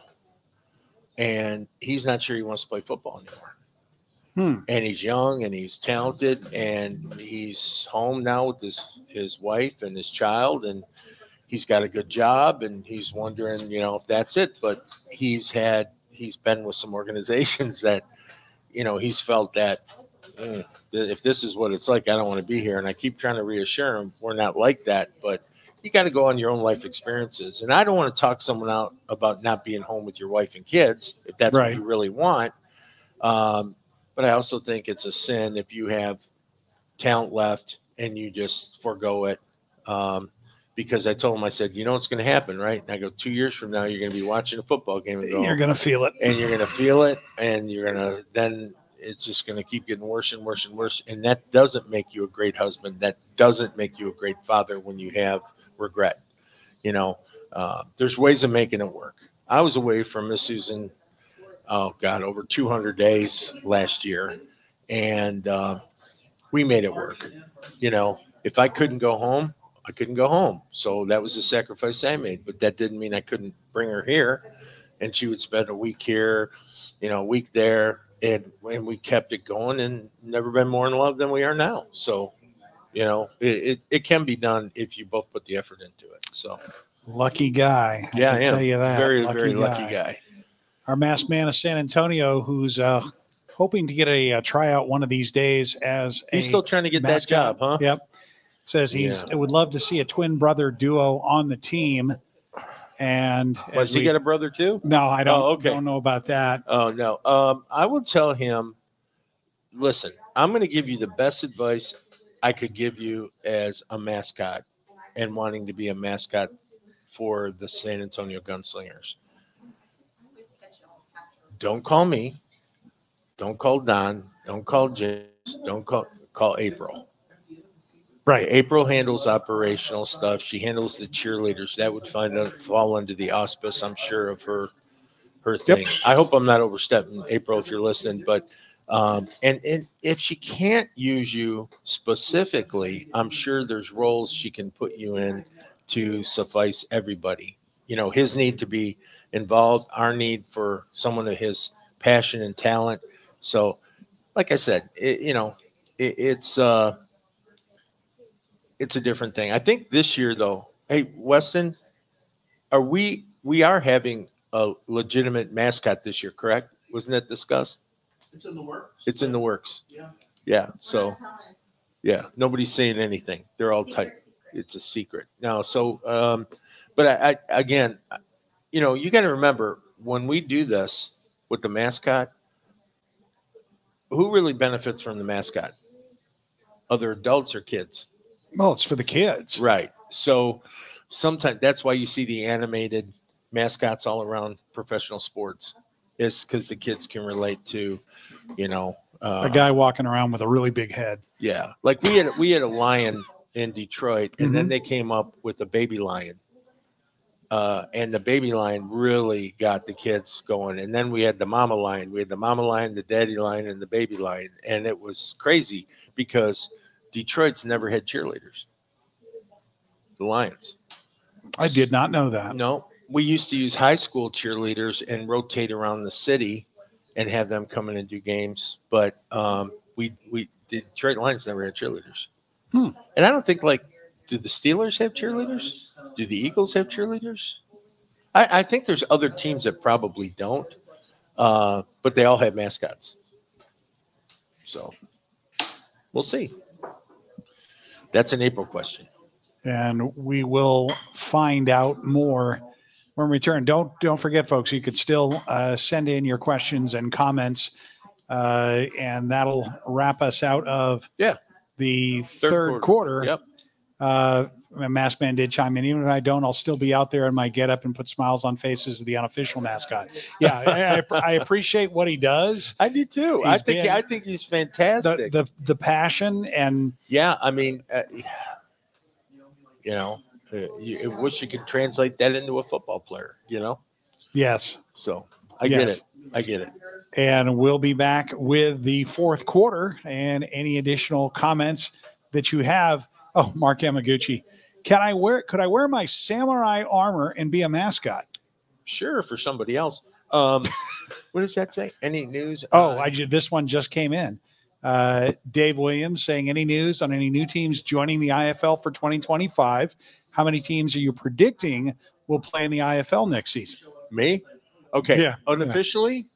and he's not sure he wants to play football anymore. Hmm. And he's young and he's talented, and he's home now with his, his wife and his child, and he's got a good job, and he's wondering, you know, if that's it. But he's had, he's been with some organizations that, you know, he's felt that mm, if this is what it's like, I don't want to be here. And I keep trying to reassure him we're not like that, but you got to go on your own life experiences. And I don't want to talk someone out about not being home with your wife and kids, if that's Right. what you really want. Um, But I also think it's a sin if you have talent left and you just forego it. Um, because I told him, I said, you know what's going to happen, right? And I go, two years from now, you're going to be watching a football game and go, You're going to feel it. and you're going to feel it, and you're going to then it's just going to keep getting worse and worse and worse. And that doesn't make you a great husband. That doesn't make you a great father when you have regret. You know, uh, there's ways of making it work. I was away from Miss Susan. Oh God, over two hundred days last year. And uh, we made it work. You know, if I couldn't go home, I couldn't go home. So that was the sacrifice I made, but that didn't mean I couldn't bring her here, and she would spend a week here, you know, a week there. And, and we kept it going and never been more in love than we are now. So, you know, it, it, it can be done if you both put the effort into it. So lucky guy. I yeah, can I am. tell you that. Very, lucky very guy. lucky guy. Our masked man of San Antonio, who's uh, hoping to get a, a tryout one of these days as He's a still trying to get that mascot. job, huh? Yep. Says he's Yeah. would love to see a twin brother duo on the team. And Was as he we- got a brother too? No, I don't, Oh, okay. don't know about that. Oh no. Um, I will tell him, listen, I'm going to give you the best advice I could give you as a mascot and wanting to be a mascot for the San Antonio Gunslingers. Don't call me. Don't call Don. Don't call James. Don't call call April. Right. April handles operational stuff. She handles the cheerleaders. That would find out, fall under the auspice, I'm sure, of her her thing. I hope I'm not overstepping, April, if you're listening. But um, and and if she can't use you specifically, I'm sure there's roles she can put you in to suffice everybody. You know, his need to be involved, our need for someone of his passion and talent. So, like I said, it, you know, it, it's uh, it's a different thing. I think this year, though, hey, Weston, are we we are having a legitimate mascot this year, correct? Wasn't that discussed? It's in the works. It's in the works. Yeah. Yeah. So, yeah, nobody's saying anything. They're all tight. It's a secret now. So, um, but I, I again, you know, you got to remember when we do this with the mascot, who really benefits from the mascot? Other adults or kids? Well, it's for the kids. Right. So sometimes that's why you see the animated mascots all around professional sports, is because the kids can relate to, you know, uh, A guy walking around with a really big head. yeah. Like we had, we had a lion in Detroit, and then Mhm. they came up with a baby lion. Uh, and the baby lion really got the kids going. And then we had the mama lion. We had the mama lion, the daddy lion, and the baby lion. And it was crazy because Detroit's never had cheerleaders. The Lions. I did not know that. No, we used to use high school cheerleaders and rotate around the city and have them come in and do games. But um, we, we, the Detroit Lions never had cheerleaders. Hmm. And I don't think like do the Steelers have cheerleaders? Do the Eagles have cheerleaders? I, I think there's other teams that probably don't, uh, but they all have mascots. So we'll see. That's an April question. And we will find out more when we return. Don't don't forget, folks, you could still uh, send in your questions and comments, uh, and that'll wrap us out of yeah the third, third quarter. quarter. Yep. Uh, Mask Man did chime in. Even if I don't, I'll still be out there in my get up and put smiles on faces of the unofficial mascot. Yeah, I, I, I appreciate what he does. I do too. He's I think been- I think he's fantastic. The, the the passion and yeah, I mean, uh, you know, uh, you I wish you could translate that into a football player. You know. yes. So I get Yes. it. I get it. And we'll be back with the fourth quarter and any additional comments that you have. Oh, Mark Yamaguchi. Can I wear, could I wear my samurai armor and be a mascot? Sure, for somebody else. Um, what does that say? Any news? Oh, on- I ju- this one just came in. Uh, Dave Williams saying, any news on any new teams joining the I F L for twenty twenty-five? How many teams are you predicting will play in the I F L next season? Me? Okay. Yeah. Unofficially,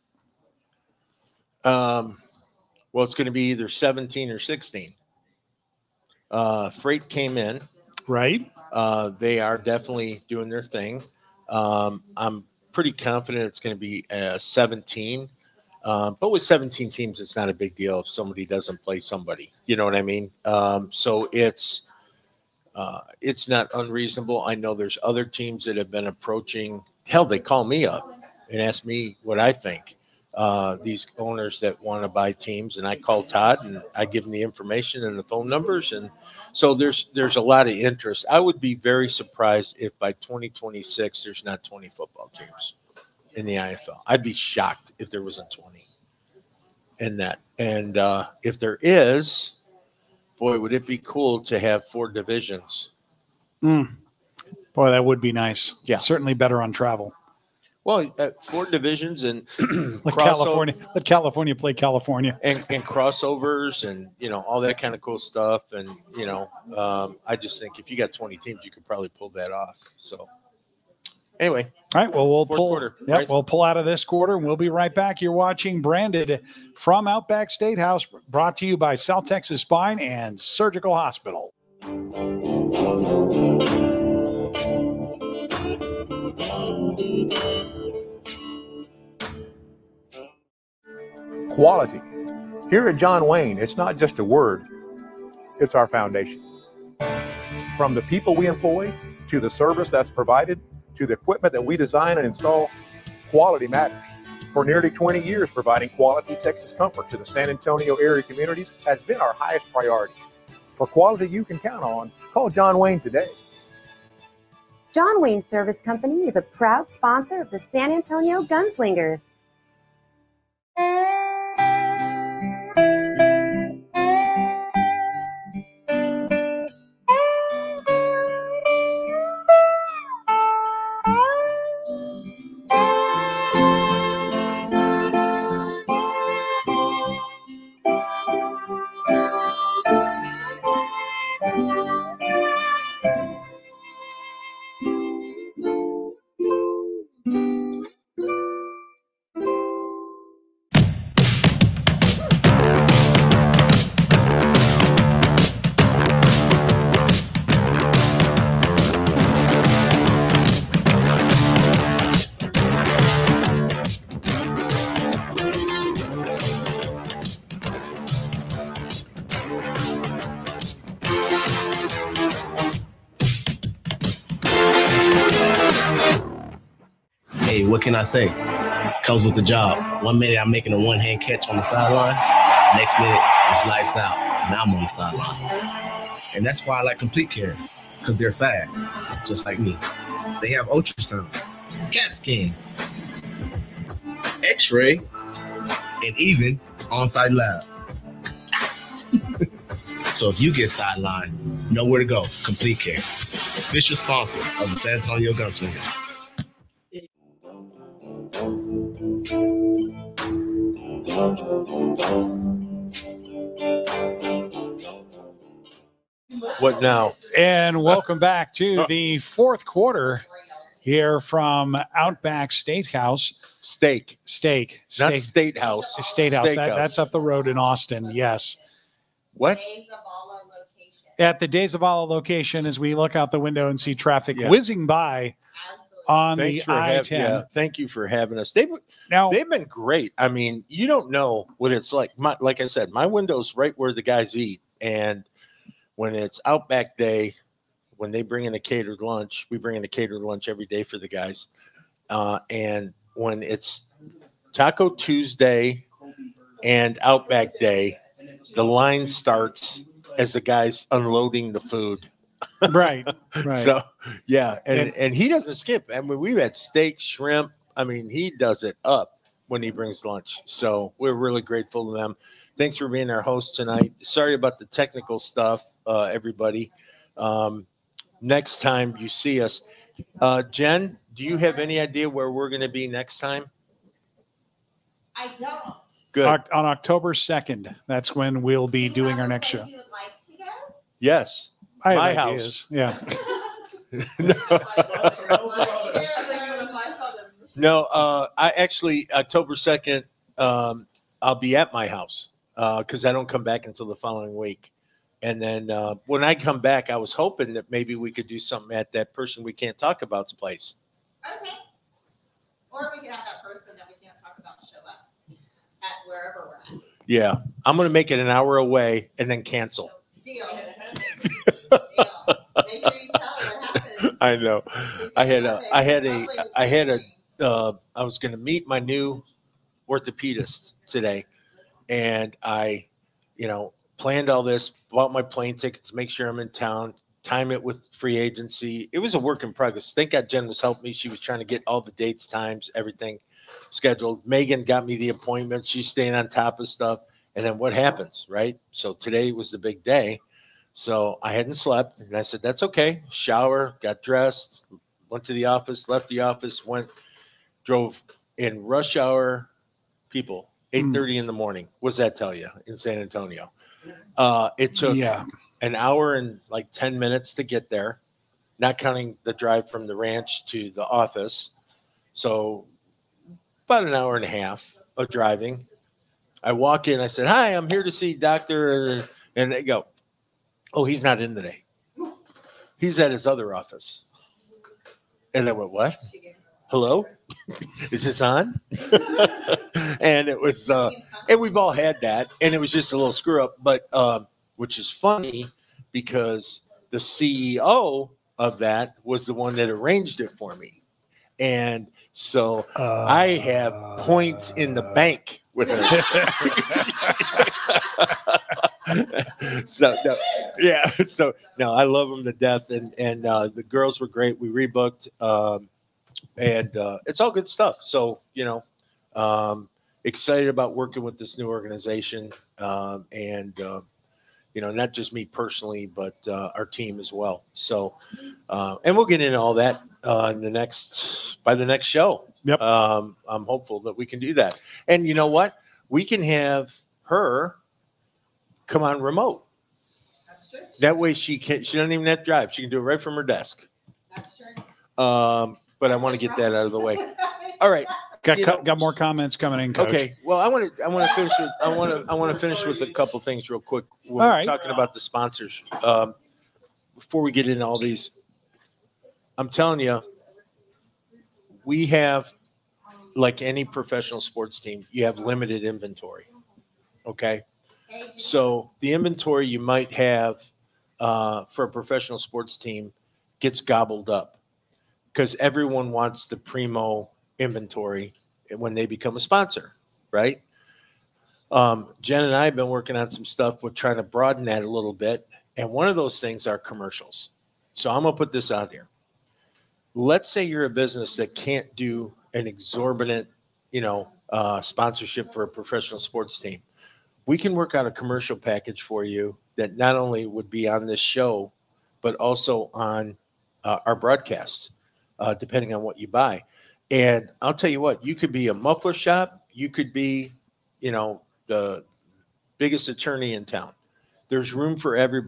um, well, it's going to be either seventeen or sixteen. Uh, Freight came in. Right. Uh, they are definitely doing their thing. Um, I'm pretty confident it's going to be uh, seventeen. Um, but with seventeen teams, it's not a big deal if somebody doesn't play somebody. You know what I mean? Um, so it's uh, it's not unreasonable. I know there's other teams that have been approaching. Hell, they call me up and ask me what I think. Uh, these owners that want to buy teams, and I call Todd and I give him the information and the phone numbers, and so there's there's a lot of interest. I would be very surprised if by twenty twenty-six there's not twenty football teams in the I F L. I'd be shocked if there wasn't twenty in that. And uh, if there is, boy, would it be cool to have four divisions. Mm. Boy, that would be nice. Yeah. Certainly better on travel. Well, uh, four divisions and Let crossover- California, let California play California. and, and crossovers and, you know, all that kind of cool stuff. And, you know, um, I just think if you got twenty teams, you could probably pull that off. So anyway. All right. Well, we'll Fourth pull. quarter, Yep, right? we'll pull out of this quarter, and we'll be right back. You're watching Branded from Outback Steakhouse, brought to you by South Texas Spine and Surgical Hospital. Quality. Here at John Wayne, it's not just a word, it's our foundation. From the people we employ, to the service that's provided, to the equipment that we design and install, quality matters. For nearly twenty years, providing quality Texas comfort to the San Antonio area communities has been our highest priority. For quality you can count on, call John Wayne today. John Wayne Service Company is a proud sponsor of the San Antonio Gunslingers. Hey, what can I say? Comes with the job. One minute I'm making a one-hand catch on the sideline. Next minute it's lights out and I'm on the sideline. And that's why I like Complete Care, because they're fast, just like me. They have ultrasound, CAT scan, X-ray, and even on-site lab. So if you get sidelined, know where to go. Complete Care, official sponsor of the San Antonio Gunslingers. What now? And welcome back to the fourth quarter here from Outback Steakhouse. Steak. Steak. Not Steak. State House. State House. That, Steakhouse. that's up the road in Austin. Yes. What? At the Days of Allah location, as we look out the window and see traffic Yeah. whizzing by on Thanks the for I having. ten. Yeah, thank you for having us. They've now they've been great. I mean, you don't know what it's like. My, like I said, my window's right where the guys eat, and when it's Outback Day, when they bring in a catered lunch, we bring in a catered lunch every day for the guys. Uh, and when it's Taco Tuesday and Outback Day, the line starts as the guys unloading the food. Right, right. So yeah, and, And- and he doesn't skip. I mean, we've had steak, shrimp. I mean, he does it up when he brings lunch. So we're really grateful to them. Thanks for being our host tonight. Sorry about the technical stuff, uh, everybody. Um, next time you see us, uh, Jen, do you have any idea where we're going to be next time? I don't. Good. Oc- on October second, that's when we'll be doing our next show. You would like to go? Yes. I have My ideas. house. Yeah. No, uh, I actually October second, um, I'll be at my house because I don't come back until the following week. And then uh, when I come back, I was hoping that maybe we could do something at that person we can't talk about's place. Okay. Or we could have that person that we can't talk about show up at wherever we're at. Yeah, I'm going to make it an hour away and then cancel. Deal. Deal. Make sure you tell her what happens. I know. I had a, I had a, I had a, uh, I was going to meet my new orthopedist today, and I, you know, planned all this, bought my plane tickets, make sure I'm in town, time it with free agency. It was a work in progress. Thank God Jen was helping me. She was trying to get all the dates, times, everything scheduled. Megan got me the appointment. She's staying on top of stuff. And then what happens, right? So today was the big day. So I hadn't slept, and I said, that's okay. Shower, got dressed, went to the office, left the office, went, drove in rush hour people, eight thirty in the morning. What's that tell you in San Antonio? Uh, it took Yeah. an hour and like ten minutes to get there, not counting the drive from the ranch to the office. So about an hour and a half of driving. I walk in, I said, hi, I'm here to see Doctor And they go, oh, he's not in today. He's at his other office. And I went, what? Hello? Is this on? And it was, uh, and we've all had that. And it was just a little screw up, but, uh, which is funny because the C E O of that was the one that arranged it for me. And so Uh, I have points in the bank with her. so no, yeah, so no, I love them to death, and and uh, the girls were great. We rebooked, um, and uh, it's all good stuff. So you know, um, excited about working with this new organization, um, and uh, you know, not just me personally, but uh, our team as well. So, uh, and we'll get into all that uh, in the next by the next show. Yep. Um, I'm hopeful that we can do that. And you know what? We can have her come on remote. That's true. That way she can she doesn't even have to drive. She can do it right from her desk. That's true. Um, but I want to get that out of the way. All right. Got You co- know- got more comments coming in, Coach. Okay. Well, I want to I want to finish with I want to I want to finish with a couple things real quick. We're All right. talking about the sponsors. Um, before we get into all these, I'm telling you, we have, like any professional sports team, you have limited inventory. Okay. So the inventory you might have uh, for a professional sports team gets gobbled up because everyone wants the primo inventory when they become a sponsor, right? Um, Jen and I have been working on some stuff with trying to broaden that a little bit. And one of those things are commercials. So I'm going to put this out here. Let's say you're a business that can't do an exorbitant, you know, uh, sponsorship for a professional sports team. We can work out a commercial package for you that not only would be on this show, but also on uh, our broadcasts, uh, depending on what you buy. And I'll tell you what, you could be a muffler shop. You could be, you know, the biggest attorney in town. There's room for everybody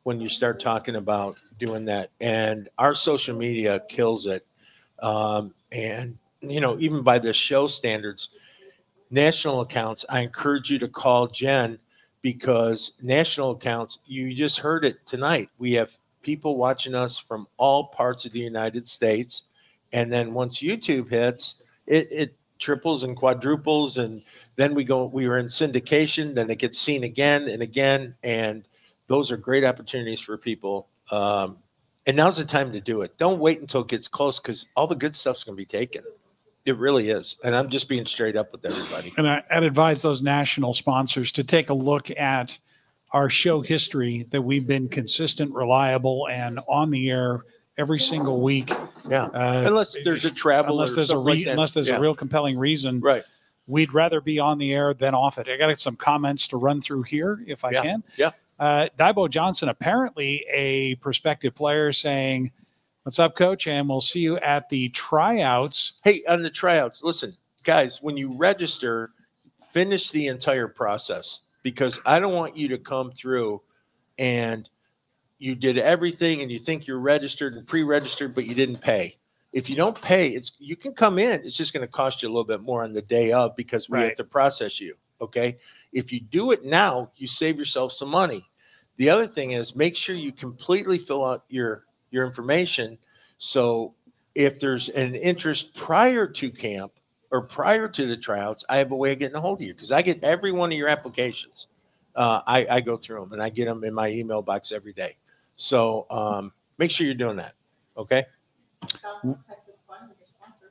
when you start talking about doing that. And our social media kills it. Um, and, you know, even by the show standards, national accounts, I encourage you to call Jen, because national accounts, you just heard it tonight. We have people watching us from all parts of the United States. And then once YouTube hits, it, it triples and quadruples. And then we go, we were in syndication, then it gets seen again and again. And those are great opportunities for people. Um, and now's the time to do it. Don't wait until it gets close, because all the good stuff's going to be taken. It really is. And I'm just being straight up with everybody. And I, I'd advise those national sponsors to take a look at our show history, that we've been consistent, reliable, and on the air every single week. Yeah. Uh, unless there's a travel unless or there's a something re- like that. unless there's Yeah. a real compelling reason. Right. We'd rather be on the air than off it. I got some comments to run through here if I Yeah. can. Yeah. Uh, Daibo Johnson, apparently a prospective player, saying, "What's up, coach? And we'll see you at the tryouts." Hey, on the tryouts, listen, guys, when you register, finish the entire process, because I don't want you to come through and you did everything and you think you're registered and pre-registered, but you didn't pay. If you don't pay, it's you can come in. It's just going to cost you a little bit more on the day of, because we Right. have to process you. Okay. If you do it now, you save yourself some money. The other thing is, make sure you completely fill out your, your information. So if there's an interest prior to camp or prior to the tryouts, I have a way of getting a hold of you, because I get every one of your applications. Uh, I, I go through them and I get them in my email box every day. So um, make sure you're doing that. Okay. South Texas Spine is your sponsor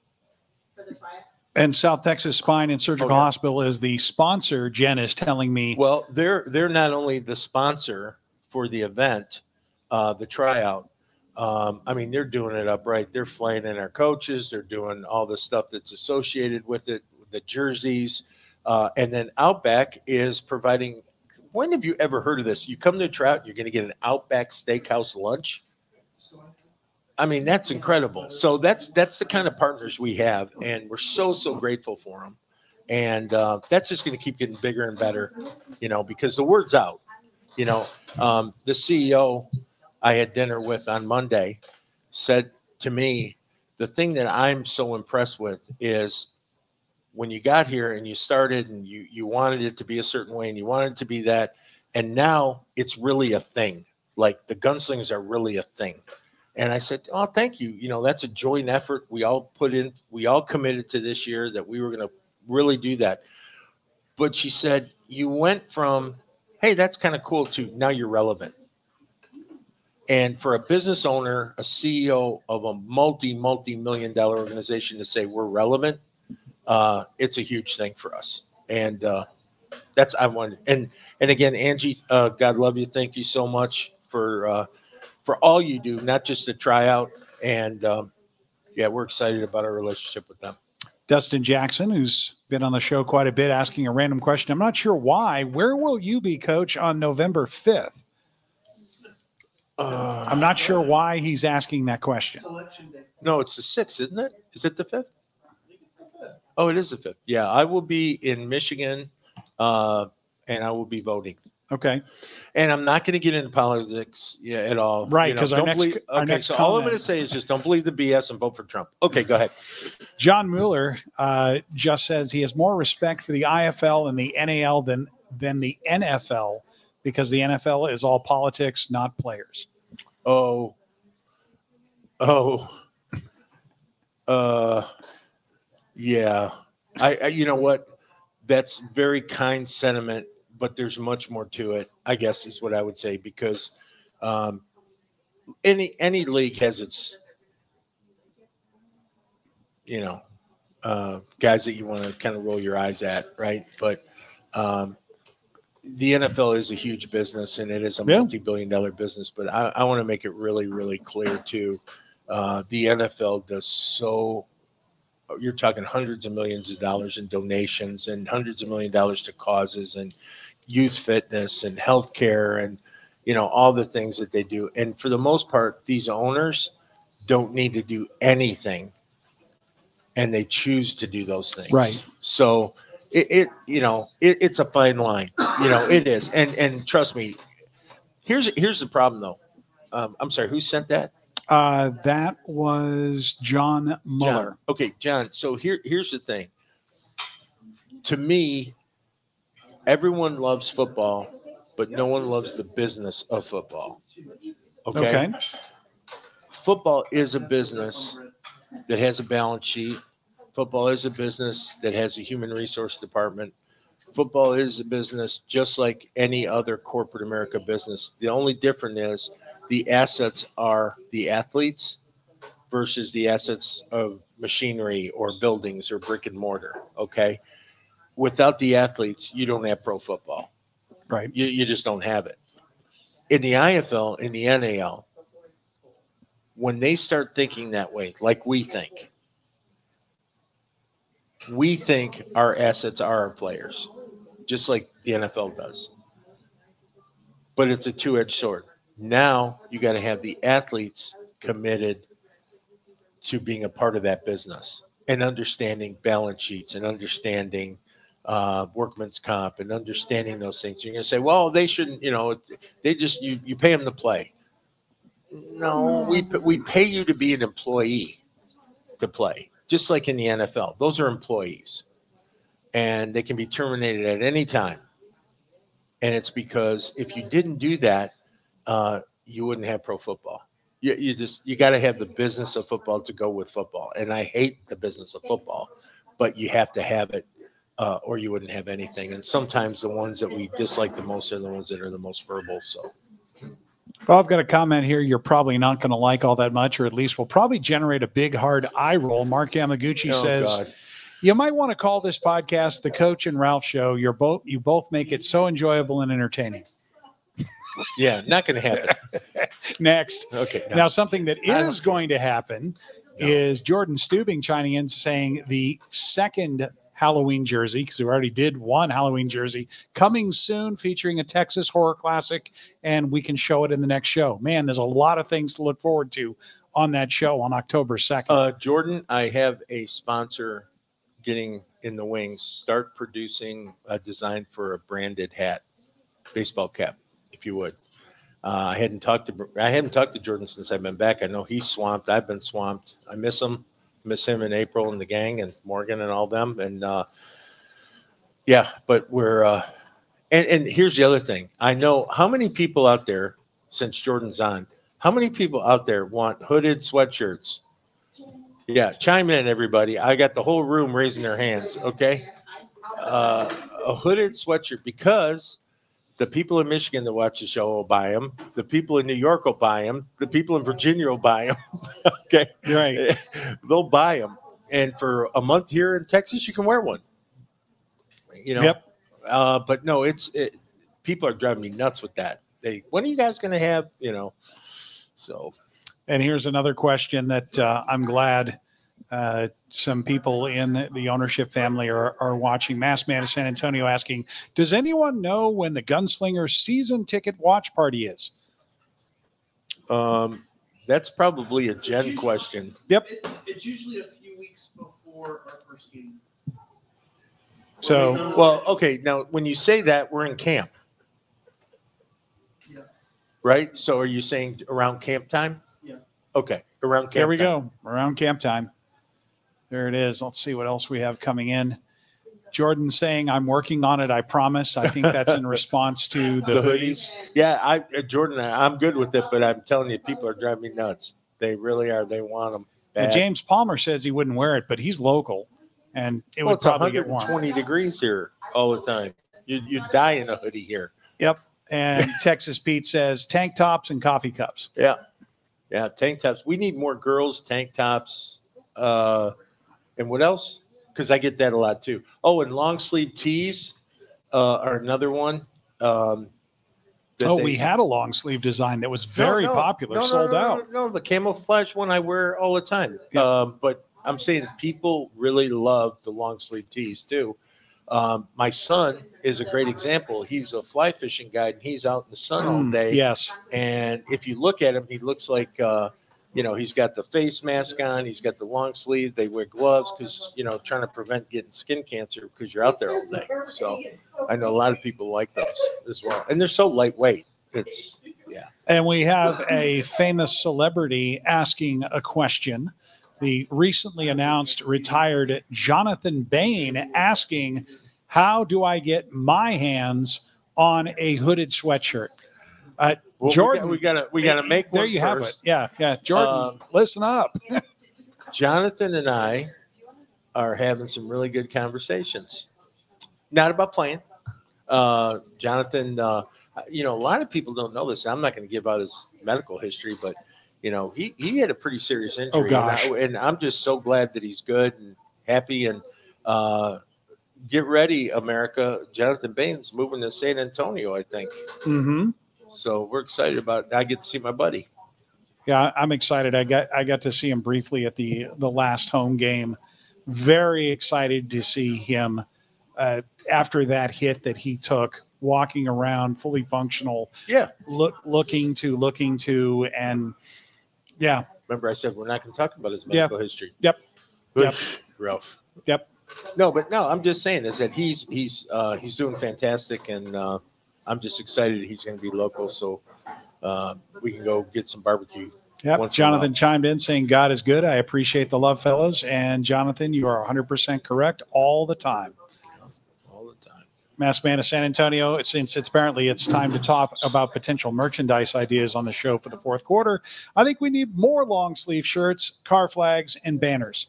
for the tryouts. And South Texas Spine and Surgical Oh, yeah. Hospital is the sponsor. Jen is telling me. Well, they're they're not only the sponsor for the event, uh, the tryout. Um, I mean, they're doing it upright. They're flying in our coaches. They're doing all the stuff that's associated with it, the jerseys, uh, and then Outback is providing. When have you ever heard of this? You come to a tryout, you're going to get an Outback Steakhouse lunch. I mean, that's incredible. So that's that's the kind of partners we have, and we're so so grateful for them. And uh, that's just going to keep getting bigger and better, you know, because the word's out. You know, um, the C E O I had dinner with on Monday said to me, the thing that I'm so impressed with is when you got here and you started and you you wanted it to be a certain way and you wanted it to be that, and now it's really a thing. Like the gunslingers are really a thing. And I said, oh, thank you. You know, that's a joint effort. We all put in, we all committed to this year that we were going to really do that. But she said, you went from, hey, that's kind of cool, to now you're relevant. And for a business owner, a C E O of a multi, multi-million dollar organization to say we're relevant, uh, it's a huge thing for us. And uh, that's, I wanted. And, and again, Angie, uh, God love you. Thank you so much for, uh, for all you do, not just to try out. And um, yeah, we're excited about our relationship with them. Dustin Jackson, who's been on the show quite a bit, asking a random question. I'm not sure why. Where will you be, Coach, on November fifth? Uh, I'm not sure why he's asking that question. No, it's the sixth, isn't it? Is it the fifth? Oh, it is the fifth. Yeah, I will be in Michigan, uh, and I will be voting. Okay. And I'm not going to get into politics yeah, at all. Right, You know, 'cause our don't next- believe, our okay, next so all I'm comment- going to say is just don't believe the B S and vote for Trump. Okay, go ahead. John Mueller uh, just says he has more respect for the I F L and the N A L than than the N F L, because the N F L is all politics, not players. Oh, oh, uh, yeah. I, I, you know what? That's very kind sentiment, but there's much more to it, I guess, is what I would say, because um, any any league has its, you know, uh, guys that you want to kind of roll your eyes at, right? But um, the N F L is a huge business, and it is a Yeah. multi-billion dollar business. But I, I want to make it really, really clear too. Uh, the N F L does so. You're talking hundreds of millions of dollars in donations and hundreds of million dollars to causes and youth fitness and healthcare and, you know, all the things that they do. And for the most part, these owners don't need to do anything, and they choose to do those things. Right. So it, it you know, it, it's a fine line. You know, it is. And and trust me, Here's here's the problem, though. Um, I'm sorry, who sent that? Uh, that was John Muller. John. Okay, John. So here here's the thing. To me, everyone loves football, but no one loves the business of football. Okay. Okay. Football is a business that has a balance sheet. Football is a business that has a human resource department. Football is a business just like any other corporate America business. The only difference is the assets are the athletes versus the assets of machinery or buildings or brick and mortar. Okay. Without the athletes, you don't have pro football. Right. You, you just don't have it. In the I F L, in the N A L, when they start thinking that way, like we think, we think our assets are our players, just like the N F L does. But it's a two-edged sword. Now you got to have the athletes committed to being a part of that business and understanding balance sheets and understanding uh, workman's comp and understanding those things. You're going to say, well, they shouldn't, you know, they just, you, you pay them to play. No, we we pay you to be an employee to play, just like in the N F L. Those are employees, and they can be terminated at any time. And it's because if you didn't do that, uh, you wouldn't have pro football. You, you just you got to have the business of football to go with football. And I hate the business of football, but you have to have it, uh, or you wouldn't have anything. And sometimes the ones that we dislike the most are the ones that are the most verbal. So. Well, I've got a comment here you're probably not going to like all that much, or at least will probably generate a big, hard eye roll. Mark Yamaguchi Oh, says, God. you might want to call this podcast the Coach and Ralph Show. You're both You both make it so enjoyable and entertaining. Yeah, not going to happen. Next. Okay. no. Now, something that I is going to happen is Jordan Stubing chiming in saying the second Halloween jersey, because we already did one Halloween jersey, coming soon featuring a Texas horror classic, and we can show it in the next show. Man, there's a lot of things to look forward to on that show on October second. Uh, Jordan, I have a sponsor getting in the wings. Start producing a design for a branded hat, baseball cap, if you would. Uh, I hadn't talked to I haven't talked to Jordan since I've been back. I know he's swamped. I've been swamped. I miss him. Miss him and April and the gang and Morgan and all them. And uh, yeah, but we're uh, and and here's the other thing. I know how many people out there, since Jordan's on, how many people out there want hooded sweatshirts? Yeah, chime in, everybody. I got the whole room raising their hands. Okay, uh, a hooded sweatshirt, because the people in Michigan that watch the show will buy them. The people in New York will buy them. The people in Virginia will buy them. Okay. Right. They'll buy them. And for a month here in Texas, you can wear one. You know? Yep. Uh, but no, it's it, people are driving me nuts with that. They, when are you guys going to have, you know, so. And here's another question that uh, I'm glad uh, some people in the ownership family are, are watching. Mass Man of San Antonio asking, does anyone know when the Gunslinger season ticket watch party is? Um, that's probably a Jen question. Yep. It, it's usually a few weeks before our first game. So, well, okay. Now, when you say that, we're in camp. Yeah. Right? So are you saying around camp time? Yeah. Okay. Around camp there we time. go. Around camp time. There it is. Let's see what else we have coming in. Jordan saying, I'm working on it, I promise. I think that's in response to the, The hoodies. hoodies. Yeah, I uh, Jordan, I- I'm good with it, but I'm telling you, people are driving me nuts. They really are. They want them. And James Palmer says he wouldn't wear it, but he's local, and it well, would it's probably get one hundred twenty warm. degrees here all the time. You you die in a hoodie here. Yep. And Texas Pete says tank tops and coffee cups. Yeah, yeah. Tank tops. We need more girls tank tops. Uh, and what else? Because I get that a lot too. Oh, and long sleeve tees uh, are another one. Um, that Oh, they- we had a long sleeve design that was very No, no, popular, no, no, sold no, out. No, no, the camouflage one I wear all the time. Um, but I'm saying people really love the long sleeve tees too. Um, my son is a great example. He's a fly fishing guide, and he's out in the sun all Mm, day. yes. And if you look at him, he looks like, uh, you know, he's got the face mask on. He's got the long sleeve. They wear gloves because, you know, trying to prevent getting skin cancer because you're out there all day. So I know a lot of people like those as well. And they're so lightweight. It's Yeah. And we have a famous celebrity asking a question. The recently announced retired Jonathan Bain asking, how do I get my hands on a hooded sweatshirt? Uh, Well, Jordan, we got to we got to make there one you have it. first. Yeah, yeah. Jordan, Um, listen up. Jonathan and I are having some really good conversations. Not about playing. Uh, Jonathan, uh, you know, a lot of people don't know this. I'm not going to give out his medical history, but you know, he he had a pretty serious injury. Oh, gosh. And, I, and I'm just so glad that he's good and happy. And uh, get ready, America. Jonathan Bain's moving to San Antonio, I think. Mm-hmm. So we're excited about it. I get to see my buddy. Yeah, I'm excited. I got I got to see him briefly at the the last home game. Very excited to see him uh, after that hit that he took, walking around fully functional. Yeah. Look, looking to, looking to, and yeah. Remember, I said we're not going to talk about his Yeah. medical history. Yep. Yep. Rough. Yep. No, but no, I'm just saying is that he's he's uh, he's doing fantastic, and uh, I'm just excited he's going to be local, so uh, we can go get some barbecue. Yep. once in a Jonathan chimed in saying, God is good. I appreciate the love, fellas. And Jonathan, you are one hundred percent correct all the time. All the time. Masked Man of San Antonio, since it's apparently it's time to talk about potential merchandise ideas on the show for the fourth quarter, I think we need more long sleeve shirts, car flags, and banners.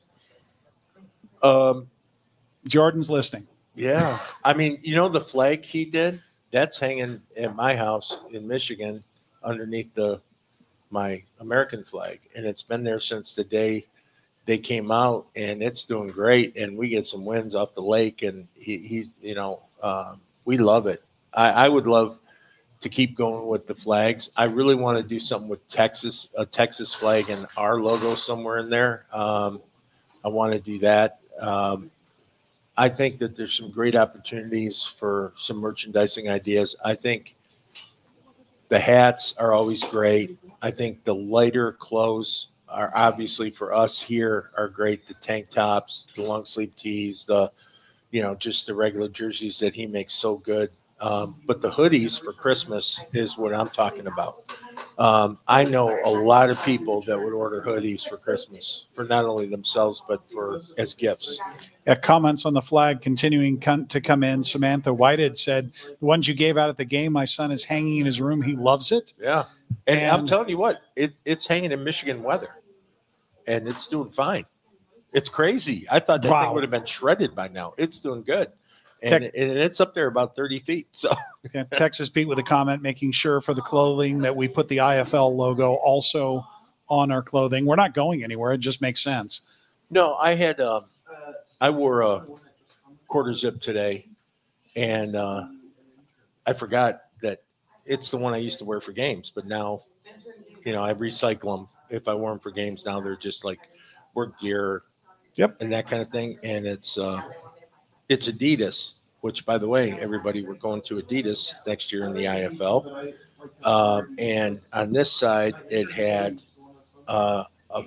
Um, Jordan's listening. Yeah. I mean, you know, the flag he did, that's hanging at my house in Michigan underneath the my American flag. And it's been there since the day they came out, and it's doing great. And we get some wins off the lake, and he, he you know, um, we love it. I, I would love to keep going with the flags. I really want to do something with Texas, a Texas flag and our logo somewhere in there. Um, I want to do that. Um, I think that there's some great opportunities for some merchandising ideas. I think the hats are always great. I think the lighter clothes are obviously for us here are great. The tank tops, the long sleeve tees, the, you know, just the regular jerseys that he makes so good. Um, but the hoodies for Christmas is what I'm talking about. Um, I know a lot of people that would order hoodies for Christmas for not only themselves, but for as gifts. Yeah, comments on the flag continuing con- to come in. Samantha Whitehead said, the ones you gave out at the game, my son is hanging in his room. He loves it. Yeah. And, And- I'm telling you what, it, it's hanging in Michigan weather, and it's doing fine. It's crazy. I thought that Wow. thing would have been shredded by now. It's doing good. And, Tech- and it's up there about thirty feet. So Yeah, Texas Pete with a comment, making sure for the clothing that we put the I F L logo also on our clothing. We're not going anywhere. It just makes sense. no, I had, um, I wore a quarter zip today, and uh, I forgot that it's the one I used to wear for games. But now, you know, I recycle them. If I wear them for games now, they're just like work gear, Yep, and that kind of thing. And it's uh, it's Adidas, which, by the way, everybody, we're going to Adidas next year in the I F L. Uh, and on this side, it had uh, a,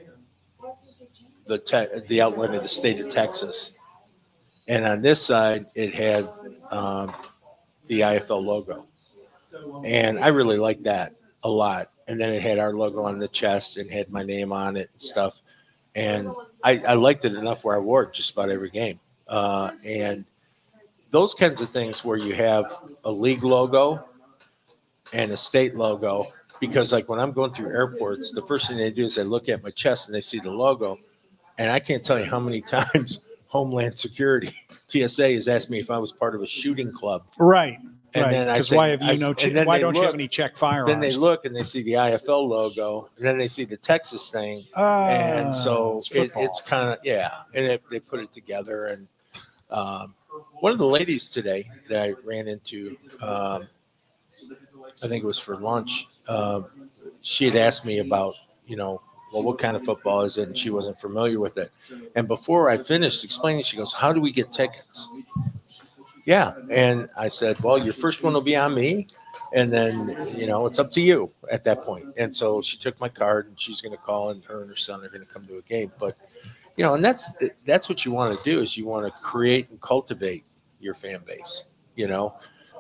the te- the outline of the state of Texas, and on this side, it had um, the I F L logo. And I really like that a lot. And then it had our logo on the chest and had my name on it and stuff. And I, I liked it enough where I wore it just about every game. Uh, and those kinds of things where you have a league logo and a state logo, because like when I'm going through airports, the first thing they do is they look at my chest and they see the logo. And I can't tell you how many times Homeland Security, T S A, has asked me if I was part of a shooting club. right. And right. then I Because say- why have you I- no? and Che- then why they don't you have look- any check firearms? Then they look and they see the I F L logo, and then they see the Texas thing, Ah, and so it's it, football. it's kind of yeah, and it, they put it together. And um, one of the ladies today that I ran into, um, I think it was for lunch. Um, she had asked me about, you know, well, what kind of football is it, and she wasn't familiar with it. And before I finished explaining, she goes, "How do we get tickets?" Yeah. And I said, well, your first one will be on me. And then, you know, it's up to you at that point. And so she took my card, and she's going to call, and her and her son are going to come to a game. But, you know, and that's, that's what you want to do, is you want to create and cultivate your fan base. You know,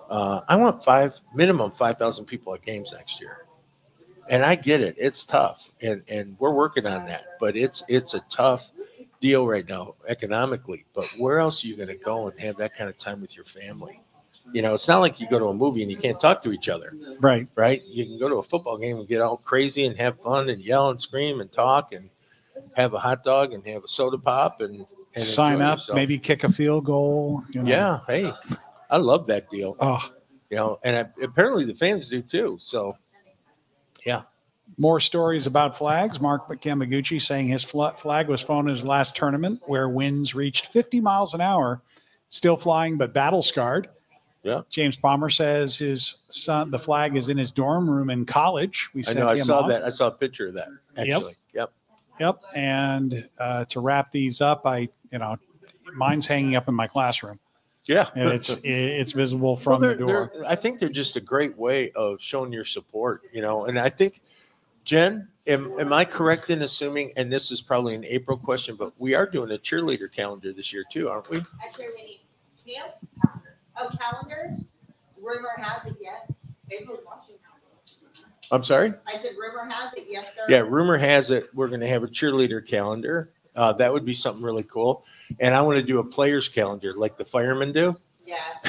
Uh, I want five minimum five thousand people at games next year, and I get it. It's tough, and and we're working on that. But it's it's a tough deal right now economically. But where else are you going to go and have that kind of time with your family? You know, it's not like you go to a movie and you can't talk to each other. Right. Right. You can go to a football game and get all crazy and have fun and yell and scream and talk and have a hot dog and have a soda pop and, and sign enjoy up, yourself. maybe kick a field goal. You know. Yeah. Hey, I love that deal. Oh, you know, and I, apparently the fans do too. So, yeah. More stories about flags. Mark Kamaguchi saying his fl- flag was flown in his last tournament where winds reached fifty miles an hour, still flying but battle scarred. Yeah. James Palmer says his son, the flag is in his dorm room in college. We I sent know. I him saw off. that. I saw a picture of that. Actually. Yep. Yep. And uh, to wrap these up, I, you know, mine's hanging up in my classroom. Yeah. And it's it's visible from Well, the they're- door. they're- I think they're just a great way of showing your support, you know, and I think, Jen, am, am I correct in assuming, and this is probably an April question, but we are doing a cheerleader calendar this year too, aren't we? A cheerleading camp calendar. Oh, calendar. Rumor has it, yes. April's watching. I'm sorry? I said rumor has it, yes, sir. Yeah, rumor has it we're going to have a cheerleader calendar. Uh, that would be something really cool. And I want to do a players calendar like the firemen do. Yes.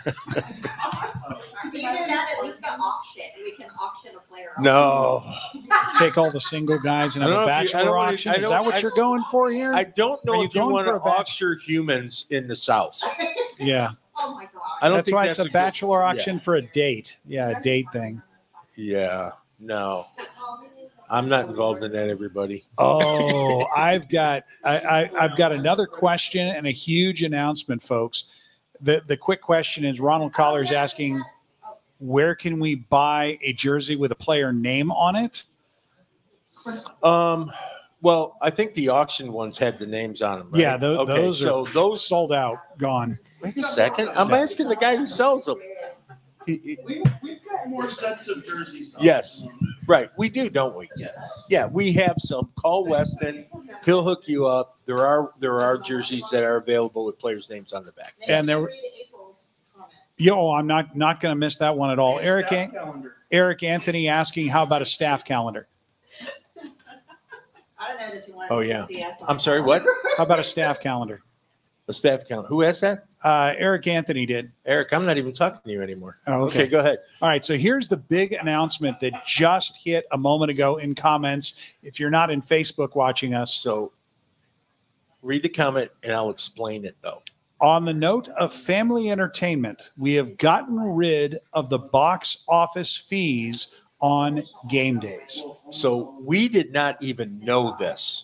You do that at least an auction. We can auction a player. off. No. Take all the single guys and I have don't a know if you- I bachelor don't wanna- auction. I Is don't- that what I- you're going for here? I don't know Are you if you going want for to a bach- auction humans in the South. Yeah. Oh my God. I don't That's think why that's it's a a good- bachelor yeah. auction for a date. Yeah, a date thing. Yeah, no. I'm not involved in that, everybody. Oh, I've got I, I I've got another question and a huge announcement, folks. The the quick question is Ronald Collar's asking, where can we buy a jersey with a player name on it? Um, well, I think the auction ones had the names on them. Right? Yeah, tho- okay, those so are those sold out, gone. Wait a second. I'm asking the guy who sells them. He- he- We, we've got more sets of jerseys. yes, right. We do, don't we? Yes. Yeah, we have some. Call Weston. He'll hook you up. There are there are jerseys that are available with players' names on the back. And there were, yo, I'm not not going to miss that one at all. Eric An- Eric Anthony asking, how about a staff calendar? I don't know that you want Oh to yeah. see us on I'm sorry. What? How about a staff calendar? A staff calendar. Who asked that? Uh, Eric Anthony did. Eric, I'm not even talking to you anymore. Oh, okay. okay, go ahead. All right, so here's the big announcement that just hit a moment ago in comments. If you're not in Facebook watching us, So read the comment and I'll explain it though. on the note of family entertainment, we have gotten rid of the box office fees on game days. So we did not even know this.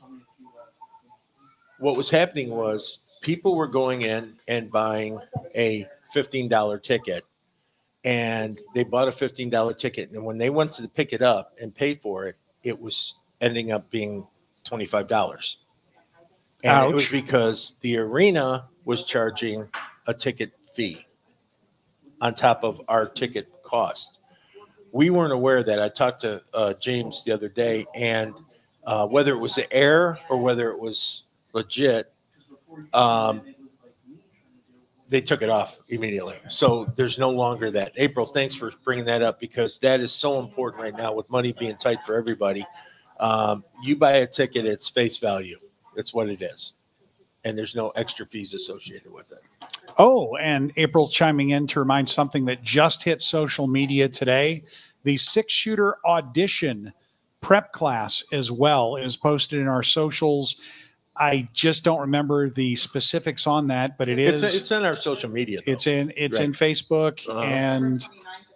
What was happening was people were going in and buying a fifteen dollars ticket, and they bought a fifteen dollars ticket. And when they went to pick it up and pay for it, it was ending up being twenty-five dollars. And it was Ouch. because the arena was charging a ticket fee on top of our ticket cost. We weren't aware of that. I talked to uh, James the other day, and uh, whether it was the air or whether it was legit, um, they took it off immediately. So there's no longer that. April, thanks for bringing that up because that is so important right now with money being tight for everybody. Um, you buy a ticket, it's face value. It's what it is. And there's no extra fees associated with it. Oh, and April chiming in to remind something that just hit social media today. The six shooter audition prep class as well is posted in our socials. I just don't remember the specifics on that, but it is. It's, it's in our social media. though. It's in it's in Right. Facebook Uh-huh. and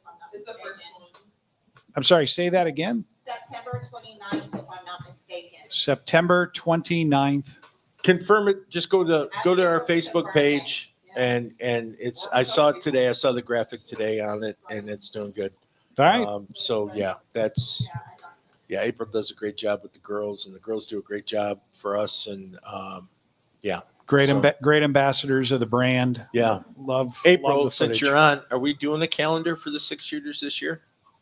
I'm sorry, say that again. September twenty-ninth, if I'm not mistaken. September twenty-ninth. Confirm it. Just go to go to our Facebook page and and it's I saw it today. I saw the graphic today on it and it's doing good. All right. Um, so yeah, that's yeah. April does a great job with the girls, and the girls do a great job for us. And um, yeah, Great, so, amb- great ambassadors of the brand. yeah. Love April, love the since footage. you're on, are we doing a calendar for the six shooters this year?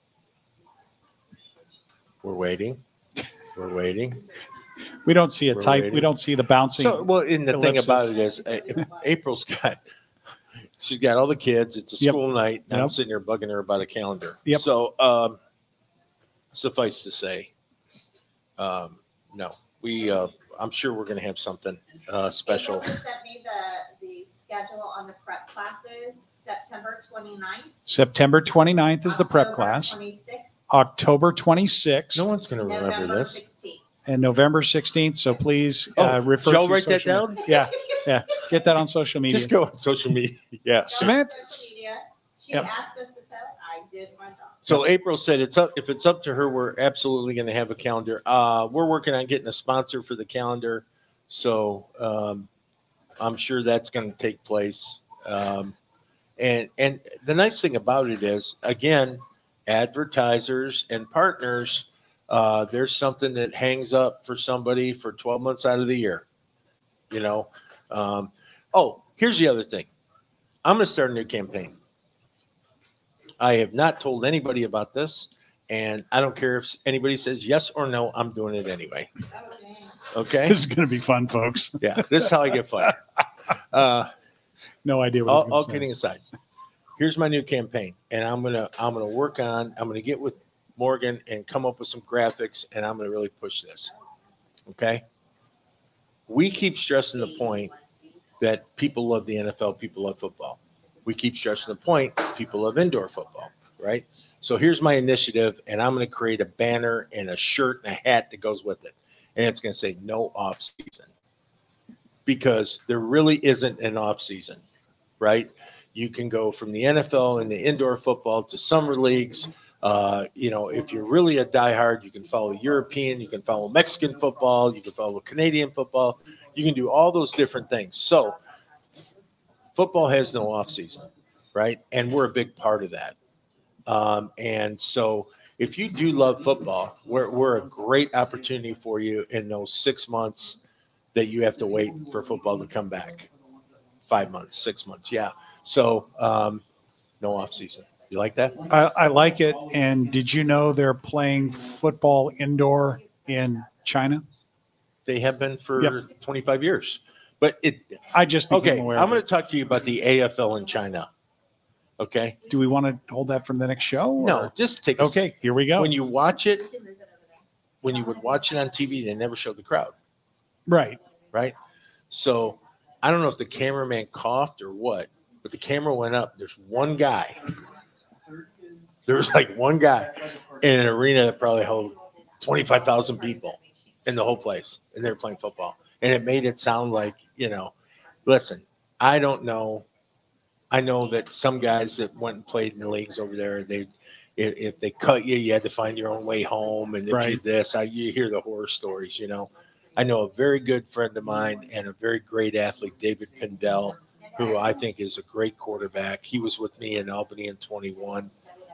We're waiting. We're waiting. We don't see a We're type. waiting. We don't see the bouncing. So, well, and the thing ellipses. about it is, uh, April's got she's got all the kids. It's a Yep. school night. And I'm Yep. sitting here bugging her about a calendar. Yep. So um, suffice to say, um, no, we. Uh, I'm sure we're going to have something uh, special. April sent me the, the schedule on the prep classes, September twenty-ninth. September twenty-ninth is the prep October class. twenty-sixth, October twenty-sixth. No one's going to remember November this. sixteenth. And November sixteenth. So please uh, Oh, refer Joe, to write that social- down? Yeah. Yeah. Get that on social media. Just go on social media. Yeah. Samantha. Social media. She Yep. asked us to tell. I did my job. So April said it's up. If it's up to her, we're absolutely going to have a calendar. Uh, we're working on getting a sponsor for the calendar. So um, I'm sure that's going to take place. Um, and and the nice thing about it is, again, advertisers and partners, uh, there's something that hangs up for somebody for twelve months out of the year. You know. Um, oh, here's the other thing. I'm going to start a new campaign. I have not told anybody about this, and I don't care if anybody says yes or no. I'm doing it anyway. Okay. This is going to be fun, folks. Yeah, this is how I get fired. Uh, no idea what all, he's all gonna say. kidding aside, here's my new campaign, and I'm gonna I'm gonna work on. I'm gonna get with Morgan and come up with some graphics, and I'm gonna really push this. Okay. We keep stressing the point that people love the N F L, people love football. We keep stressing the point people love indoor football, right? So here's my initiative, and I'm going to create a banner and a shirt and a hat that goes with it. And it's going to say no off season, because there really isn't an off season, right? You can go from the N F L and the indoor football to summer leagues. Uh, you know, if you're really a diehard, you can follow European, you can follow Mexican football, you can follow Canadian football. You can do all those different things. So football has no off season, right? And we're a big part of that. Um, and so if you do love football, we're, we're a great opportunity for you in those six months that you have to wait for football to come back. Five months, six months. Yeah. So um, no off season. You like that? I, I like it. And did you know they're playing football indoor in China? They have been for Yep. twenty-five years. But it. I just became Okay, aware I'm of going it. to talk to you about the A F L in China. Okay. Do we want to hold that for the next show? or- No, just take. A, Okay, here we go. When you watch it, when you would watch it on T V, they never showed the crowd. Right. Right. So I don't know if the cameraman coughed or what, but the camera went up. There's one guy. There was like one guy in an arena that probably held twenty-five thousand people in the whole place, and they were playing football. And it made it sound like, you know, listen, I don't know. I know that some guys that went and played in the leagues over there, they, if, if they cut you, you had to find your own way home. And if you Right. this, I, you hear the horror stories, you know. I know a very good friend of mine and a very great athlete, David Pindell, who I think is a great quarterback. He was with me in Albany in twenty-one.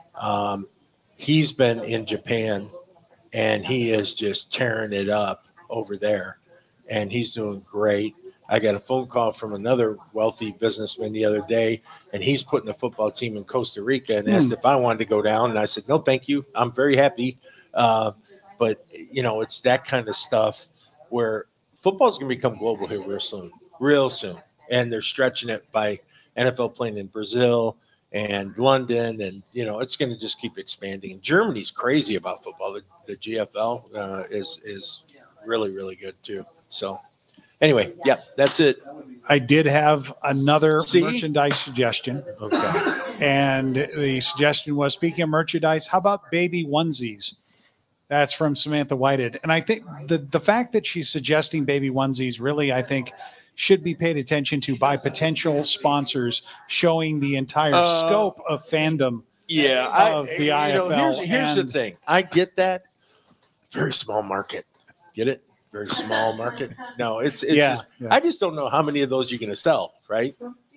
Um, he's been in Japan, and he is just tearing it up over there, and he's doing great. I got a phone call from another wealthy businessman the other day, and he's putting a football team in Costa Rica and asked Hmm. if I wanted to go down. And I said, no, thank you. I'm very happy. Uh, but, you know, it's that kind of stuff where football is going to become global here real soon, real soon. And they're stretching it by N F L playing in Brazil and London. And, you know, it's going to just keep expanding. And Germany's crazy about football. The, the G F L uh, is, is really, really good too. So anyway, yeah, that's it. I did have another See? merchandise suggestion. Okay. And the suggestion was, speaking of merchandise, how about baby onesies? That's from Samantha Whitehead. And I think the, the fact that she's suggesting baby onesies really, I think, should be paid attention to by potential sponsors, showing the entire Uh, scope of fandom Yeah, I, of the you know, I F L. here's, here's the and- thing. I get that. Very small market. Get it? Very small market. No, it's, it's Yeah, just, yeah. I just don't know how many of those you're going to sell, right?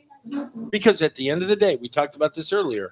Because at the end of the day, we talked about this earlier.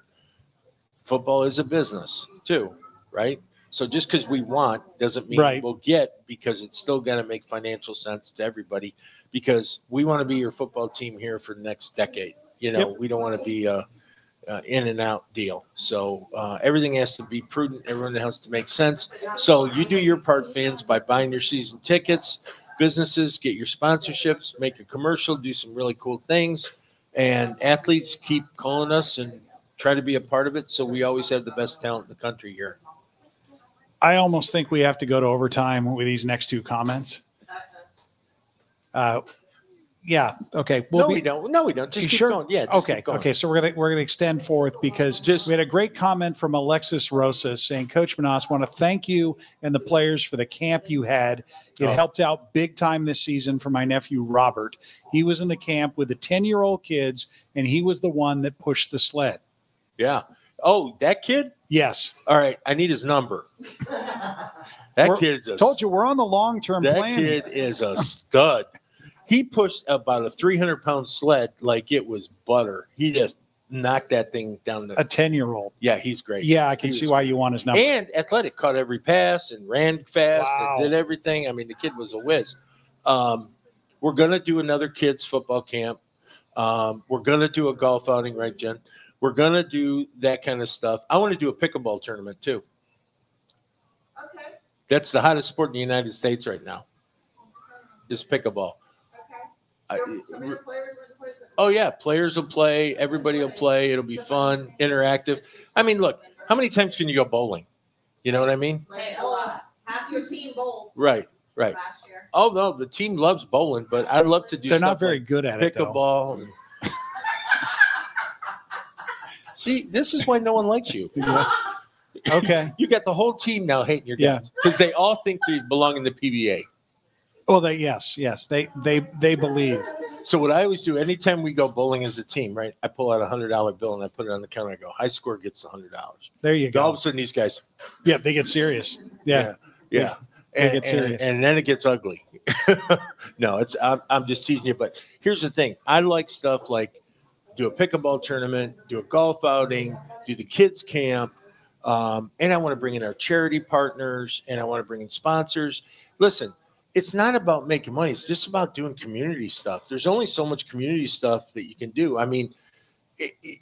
Football is a business too, right? So just because we want doesn't mean Right. we'll get, because it's still going to make financial sense to everybody, because we want to be your football team here for the next decade. You know, Yep. we don't want to be a, a in and out deal. So uh, everything has to be prudent. Everyone has to make sense. So you do your part, fans, by buying your season tickets. Businesses, get your sponsorships, make a commercial, do some really cool things. And athletes keep calling us and try to be a part of it. So we always have the best talent in the country here. I almost think we have to go to overtime with these next two comments. Uh, yeah. Okay. We'll no, be, we don't. No, we don't. Just you keep sure? going. Yeah. just Okay. keep going. Okay. So we're gonna we're gonna extend forth because just we had a great comment from Alexis Rosas saying, Coach Manas, want to thank you and the players for the camp you had. It Oh. helped out big time this season for my nephew Robert. He was in the camp with the ten-year-old kids, and he was the one that pushed the sled. Yeah. Oh, that kid? Yes. All right. I need his number. That We're- kid's a Told you we're on the long-term That plan. kid is a stud. He pushed about a three hundred pound sled like it was butter. He just knocked that thing down the. A ten-year-old. Yeah, he's great. Yeah, I can He see was- why you want his number. And athletic, caught every pass and ran fast Wow. and did everything. I mean, the kid was a whiz. Um, we're gonna do another kids football camp. Um, we're gonna do a golf outing, right, Jen? We're gonna do that kind of stuff. I want to do a pickleball tournament too. Okay. That's the hottest sport in the United States right now. Is pickleball. I- Some some of your players are going to play. Oh yeah, players will play. Everybody will play. It'll be fun, interactive. I mean, look, how many times can you go bowling? You know what I mean? Like a lot. Half your team bowls. Right, right. Last year. Oh no, the team loves bowling, but I love to do. They're not stuff very like good at it, though. pickleball. and- See, this is why no one likes you. Okay. You got the whole team now hating your Yeah. guys because they all think they belong in the P B A. Well, they yes, yes, they they they believe. So what I always do, anytime we go bowling as a team, right? I pull out a hundred dollar bill and I put it on the counter. I go, high score gets a hundred dollars. There you All go. of a sudden, these guys, Yeah, they get serious. Yeah. yeah, They and, get and- serious. and then it gets ugly. No, it's I'm I'm just teasing you. But here's the thing: I like stuff like do a pickleball tournament, do a golf outing, do the kids camp, um, and I want to bring in our charity partners, and I want to bring in sponsors. Listen. It's not about making money. It's just about doing community stuff. There's only so much community stuff that you can do. I mean, it, it,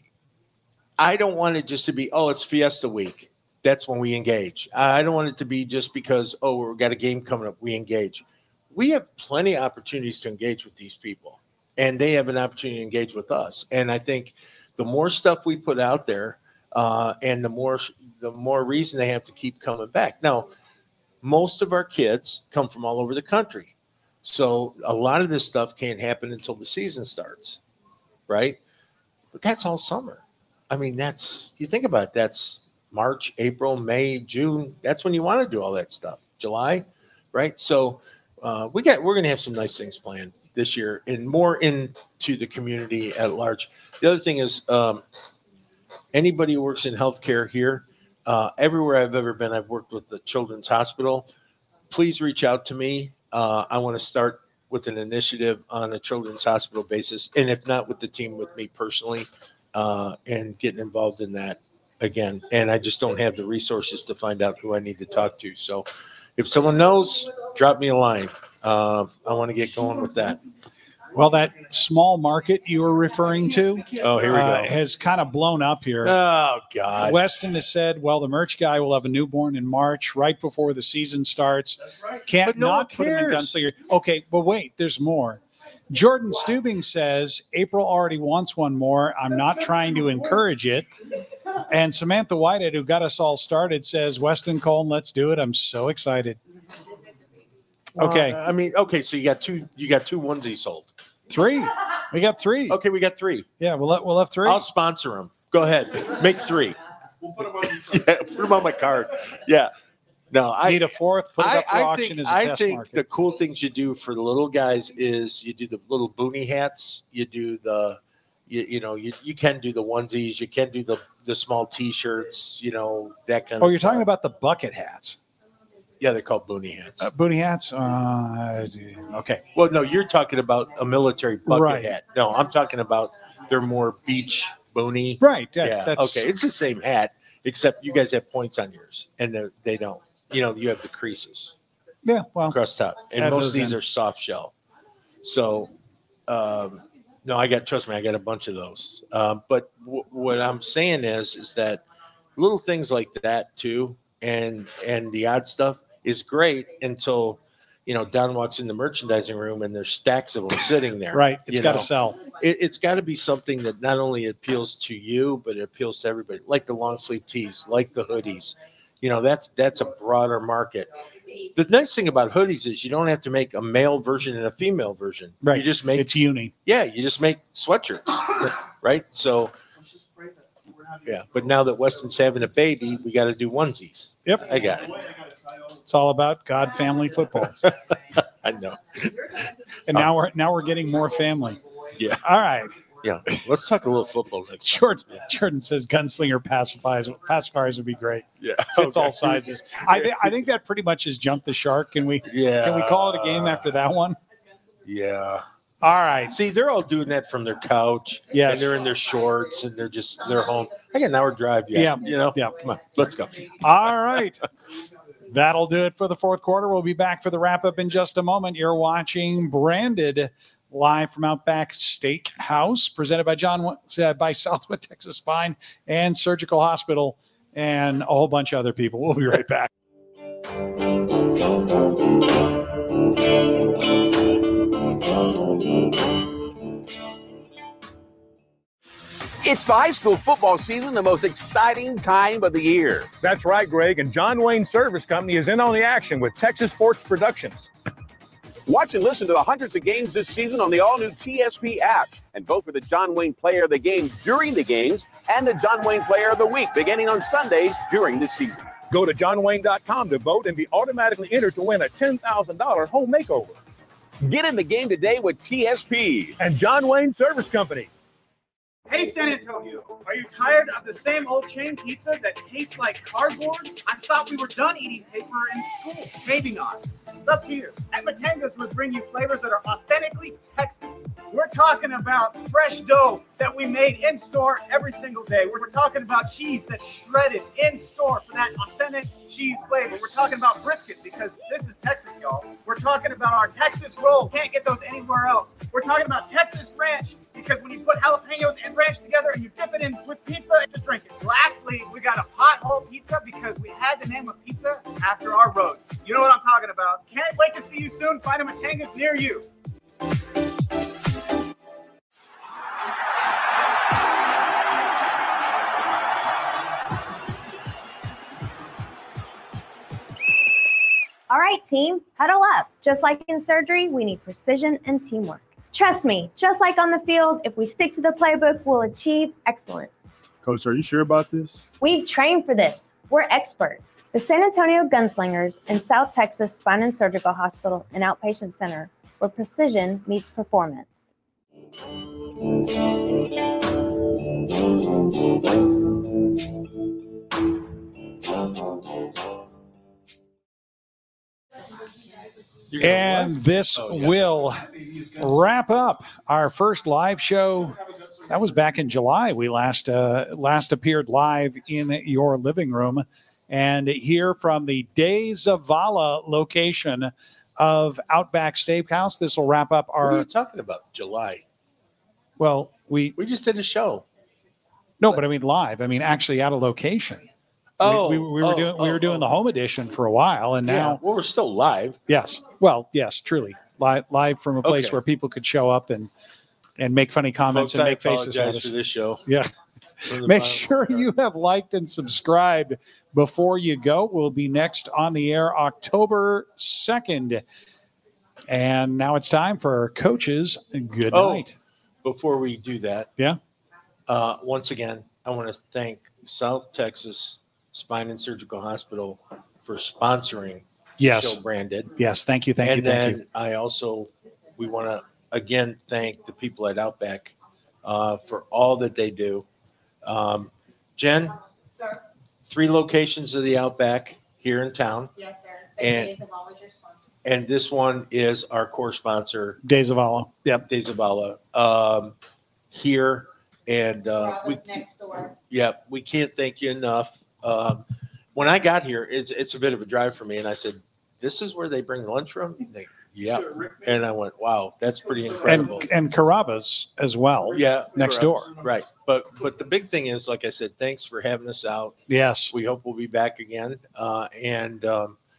I don't want it just to be, oh, it's Fiesta week. That's when we engage. I don't want it to be just because, oh, we've got a game coming up, we engage. We have plenty of opportunities to engage with these people, and they have an opportunity to engage with us. And I think the more stuff we put out there, uh, and the more the more reason they have to keep coming back. Now, most of our kids come from all over the country. So a lot of this stuff can't happen until the season starts, right? But that's all summer. I mean, that's, you think about it, that's March, April, May, June. That's when you want to do all that stuff. July, right? So uh, we got, we're going to have some nice things planned this year and more into the community at large. The other thing is um, anybody who works in healthcare here, Uh, everywhere I've ever been, I've worked with the Children's Hospital. Please reach out to me. Uh, I want to start with an initiative on a Children's Hospital basis, and if not with the team, with me personally, uh, and getting involved in that again. And I just don't have the resources to find out who I need to talk to. So if someone knows, drop me a line. Uh, I want to get going with that. Well, that small market you were referring to, Oh, here we uh, go. has kind of blown up here. Oh, God. Weston has said, well, the merch guy will have a newborn in March, right before the season starts. Can't But no not one put him in cares. Gunslinger. Okay, but wait, there's more. Jordan Stubing says, April already wants one more. I'm not trying to encourage it. And Samantha Whitehead, who got us all started, says, Weston Colton, let's do it. I'm so excited. Okay. Well, I mean, okay, so you got two, you got two onesies sold. Three. We got three. Okay, we got three. Yeah, we'll let, we'll have three. I'll sponsor them. Go ahead, make three. We'll put them on. Yeah, put them on my card. Yeah. No, I need a fourth. Put it I, up for I auction think as a I test think market. the cool things you do for the little guys is you do the little boonie hats. You do the, you, you know, you, you can do the onesies. You can do the the small T-shirts. You know, that kind Oh, of. you're stuff. talking about the bucket hats. Yeah, they're called boonie hats. Uh, booty hats? Uh, okay. Well, no, you're talking about a military bucket Right. hat. No, I'm talking about they're more beach boonie. Right. Yeah. Yeah. That's, Okay. It's the same hat, except you guys have points on yours, and they they don't. You know, you have the creases Yeah. Well, across top, and add most those of these in. are soft shell. So, um, no, I got. Trust me, I got a bunch of those. Um, but w- what I'm saying is, is that little things like that too, and and the odd stuff is great until you know, Don walks in the merchandising room and there's stacks of them sitting there. Right. It's you got to know. sell. It, it's got to be something that not only appeals to you, but it appeals to everybody, like the long sleeve tees, like the hoodies. You know, that's that's a broader market. The nice thing about hoodies is you don't have to make a male version and a female version. Right. You just make it's uni. Yeah, you just make sweatshirts, right? So, yeah. But now that Weston's having a baby, we got to do onesies. Yep. I got it. It's all about God, family, football. I know. And now we're now we're getting more family. Yeah. All right. Yeah. Let's talk a little football next. Jordan, Jordan says gunslinger pacifiers pacifiers would be great. Yeah. Fits Okay. all sizes. I think I think that pretty much has jumped the shark. Can we Yeah. can we call it a game after that one? Yeah. All right. See, they're all doing that from their couch. Yes. And they're in their shorts and they're just they're home. I got an hour drive yet. Yeah. You know? Yeah. Come on, let's go. All right. That'll do it for the fourth quarter. We'll be back for the wrap up in just a moment. You're watching Branded live from Outback Steakhouse, presented by John uh, by Southwest Texas Spine and Surgical Hospital, and a whole bunch of other people. We'll be right back. It's the high school football season, the most exciting time of the year. That's right, Greg. And John Wayne Service Company is in on the action with Texas Sports Productions. Watch and listen to the hundreds of games this season on the all-new T S P app. And vote for the John Wayne Player of the Game during the games and the John Wayne Player of the Week beginning on Sundays during the season. Go to john wayne dot com to vote and be automatically entered to win a ten thousand dollars home makeover. Get in the game today with T S P and John Wayne Service Company. Hey, San Antonio, are you tired of the same old chain pizza that tastes like cardboard? I thought we were done eating paper in school. Maybe not. It's up to you. At Matanga's, we bring you flavors that are authentically Texan. We're talking about fresh dough that we made in store every single day. We're talking about cheese that's shredded in store for that authentic cheese flavor. We're talking about brisket because this is Texas, y'all. We're talking about our Texas roll. Can't get those anywhere else. We're talking about Texas ranch because when you put jalapenos and ranch together and you dip it in with pizza, just drink it. Lastly, we got a pothole pizza because we had to name a pizza after our roads. You know what I'm talking about. Can't wait to see you soon. Find a Matanga's near you. All right, team, huddle up. Just like in surgery, we need precision and teamwork. Trust me, just like on the field, if we stick to the playbook, we'll achieve excellence. Coach, are you sure about this? We've trained for this. We're experts. The San Antonio Gunslingers and South Texas Spine and Surgical Hospital and Outpatient Center, where precision meets performance. And this will wrap up our first live show. That was back in July. We last uh, last appeared live in your living room, and here from the De Zavala location of Outback Steakhouse. This will wrap up our. What are you talking about? July. Well, we we just did a show. No, but I mean live. I mean actually at a location. Oh, we, we, we were oh, doing we oh, were doing oh. the home edition for a while, and Yeah, now well, we're still live. yes, well, yes, truly live live from a place Okay. where people could show up and and make funny comments Folks, and I make faces at apologize us. for this show. Yeah. From the Make bottom. sure you have liked and subscribed before you go. We'll be next on the air October second. And now it's time for our coaches. Good Oh, night. Before we do that, Yeah. uh, once again, I want to thank South Texas Spine and Surgical Hospital for sponsoring Yes. the show Branded. Yes. Thank you. Thank and you. then Thank you. I also, we want to again thank the people at Outback uh, for all that they do. Um, Jen, Sir? three locations of the Outback here in town. Yes, sir. And- Days of All is your sponsor. And this one is our core sponsor, De Zavala. Yep. De Zavala, um, here. And uh, we, Robert's next door. yeah, we can't thank you enough. Um, when I got here, it's it's a bit of a drive for me, and I said, "This is where they bring lunch from." And they, yeah, and I went, "Wow, that's pretty incredible." And and Carrabba's as well. Yeah, Next correct. door. Right. But but the big thing is, like I said, thanks for having us out. Yes. We hope we'll be back again. Uh, and um,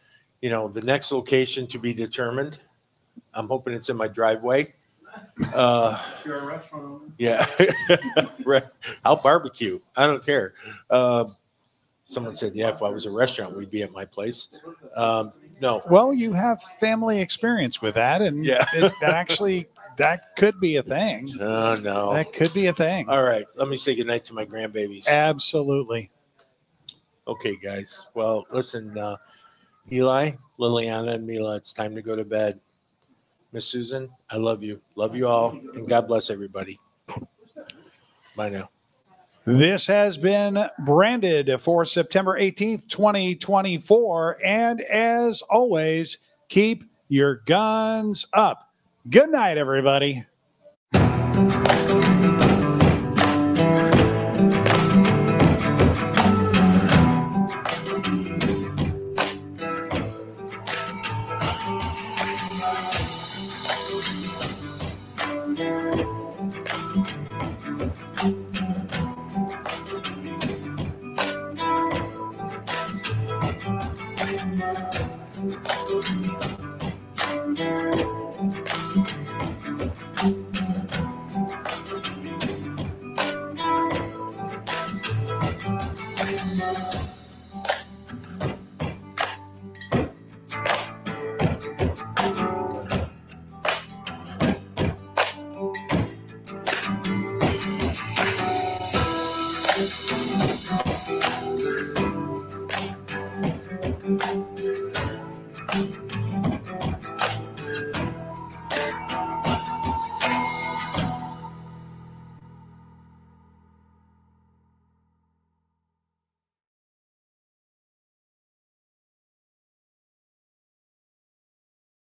you know, the next location to be determined. I'm hoping it's in my driveway. Uh, You're a restaurant owner. yeah. Right. I'll barbecue. I don't care. Uh, someone said, yeah, if I was a restaurant, we'd be at my place. Um, no. Well, you have family experience with that, and Yeah. it, that actually that could be a thing. No, no. That could be a thing. All right. Let me say goodnight to my grandbabies. Absolutely. Okay, guys. Well, listen, uh, Eli, Liliana, and Mila, it's time to go to bed. Miss Susan, I love you. Love you all. And God bless everybody. Bye now. This has been branded for September eighteenth, twenty twenty-four. And as always, keep your guns up. Good night, everybody. Thank you.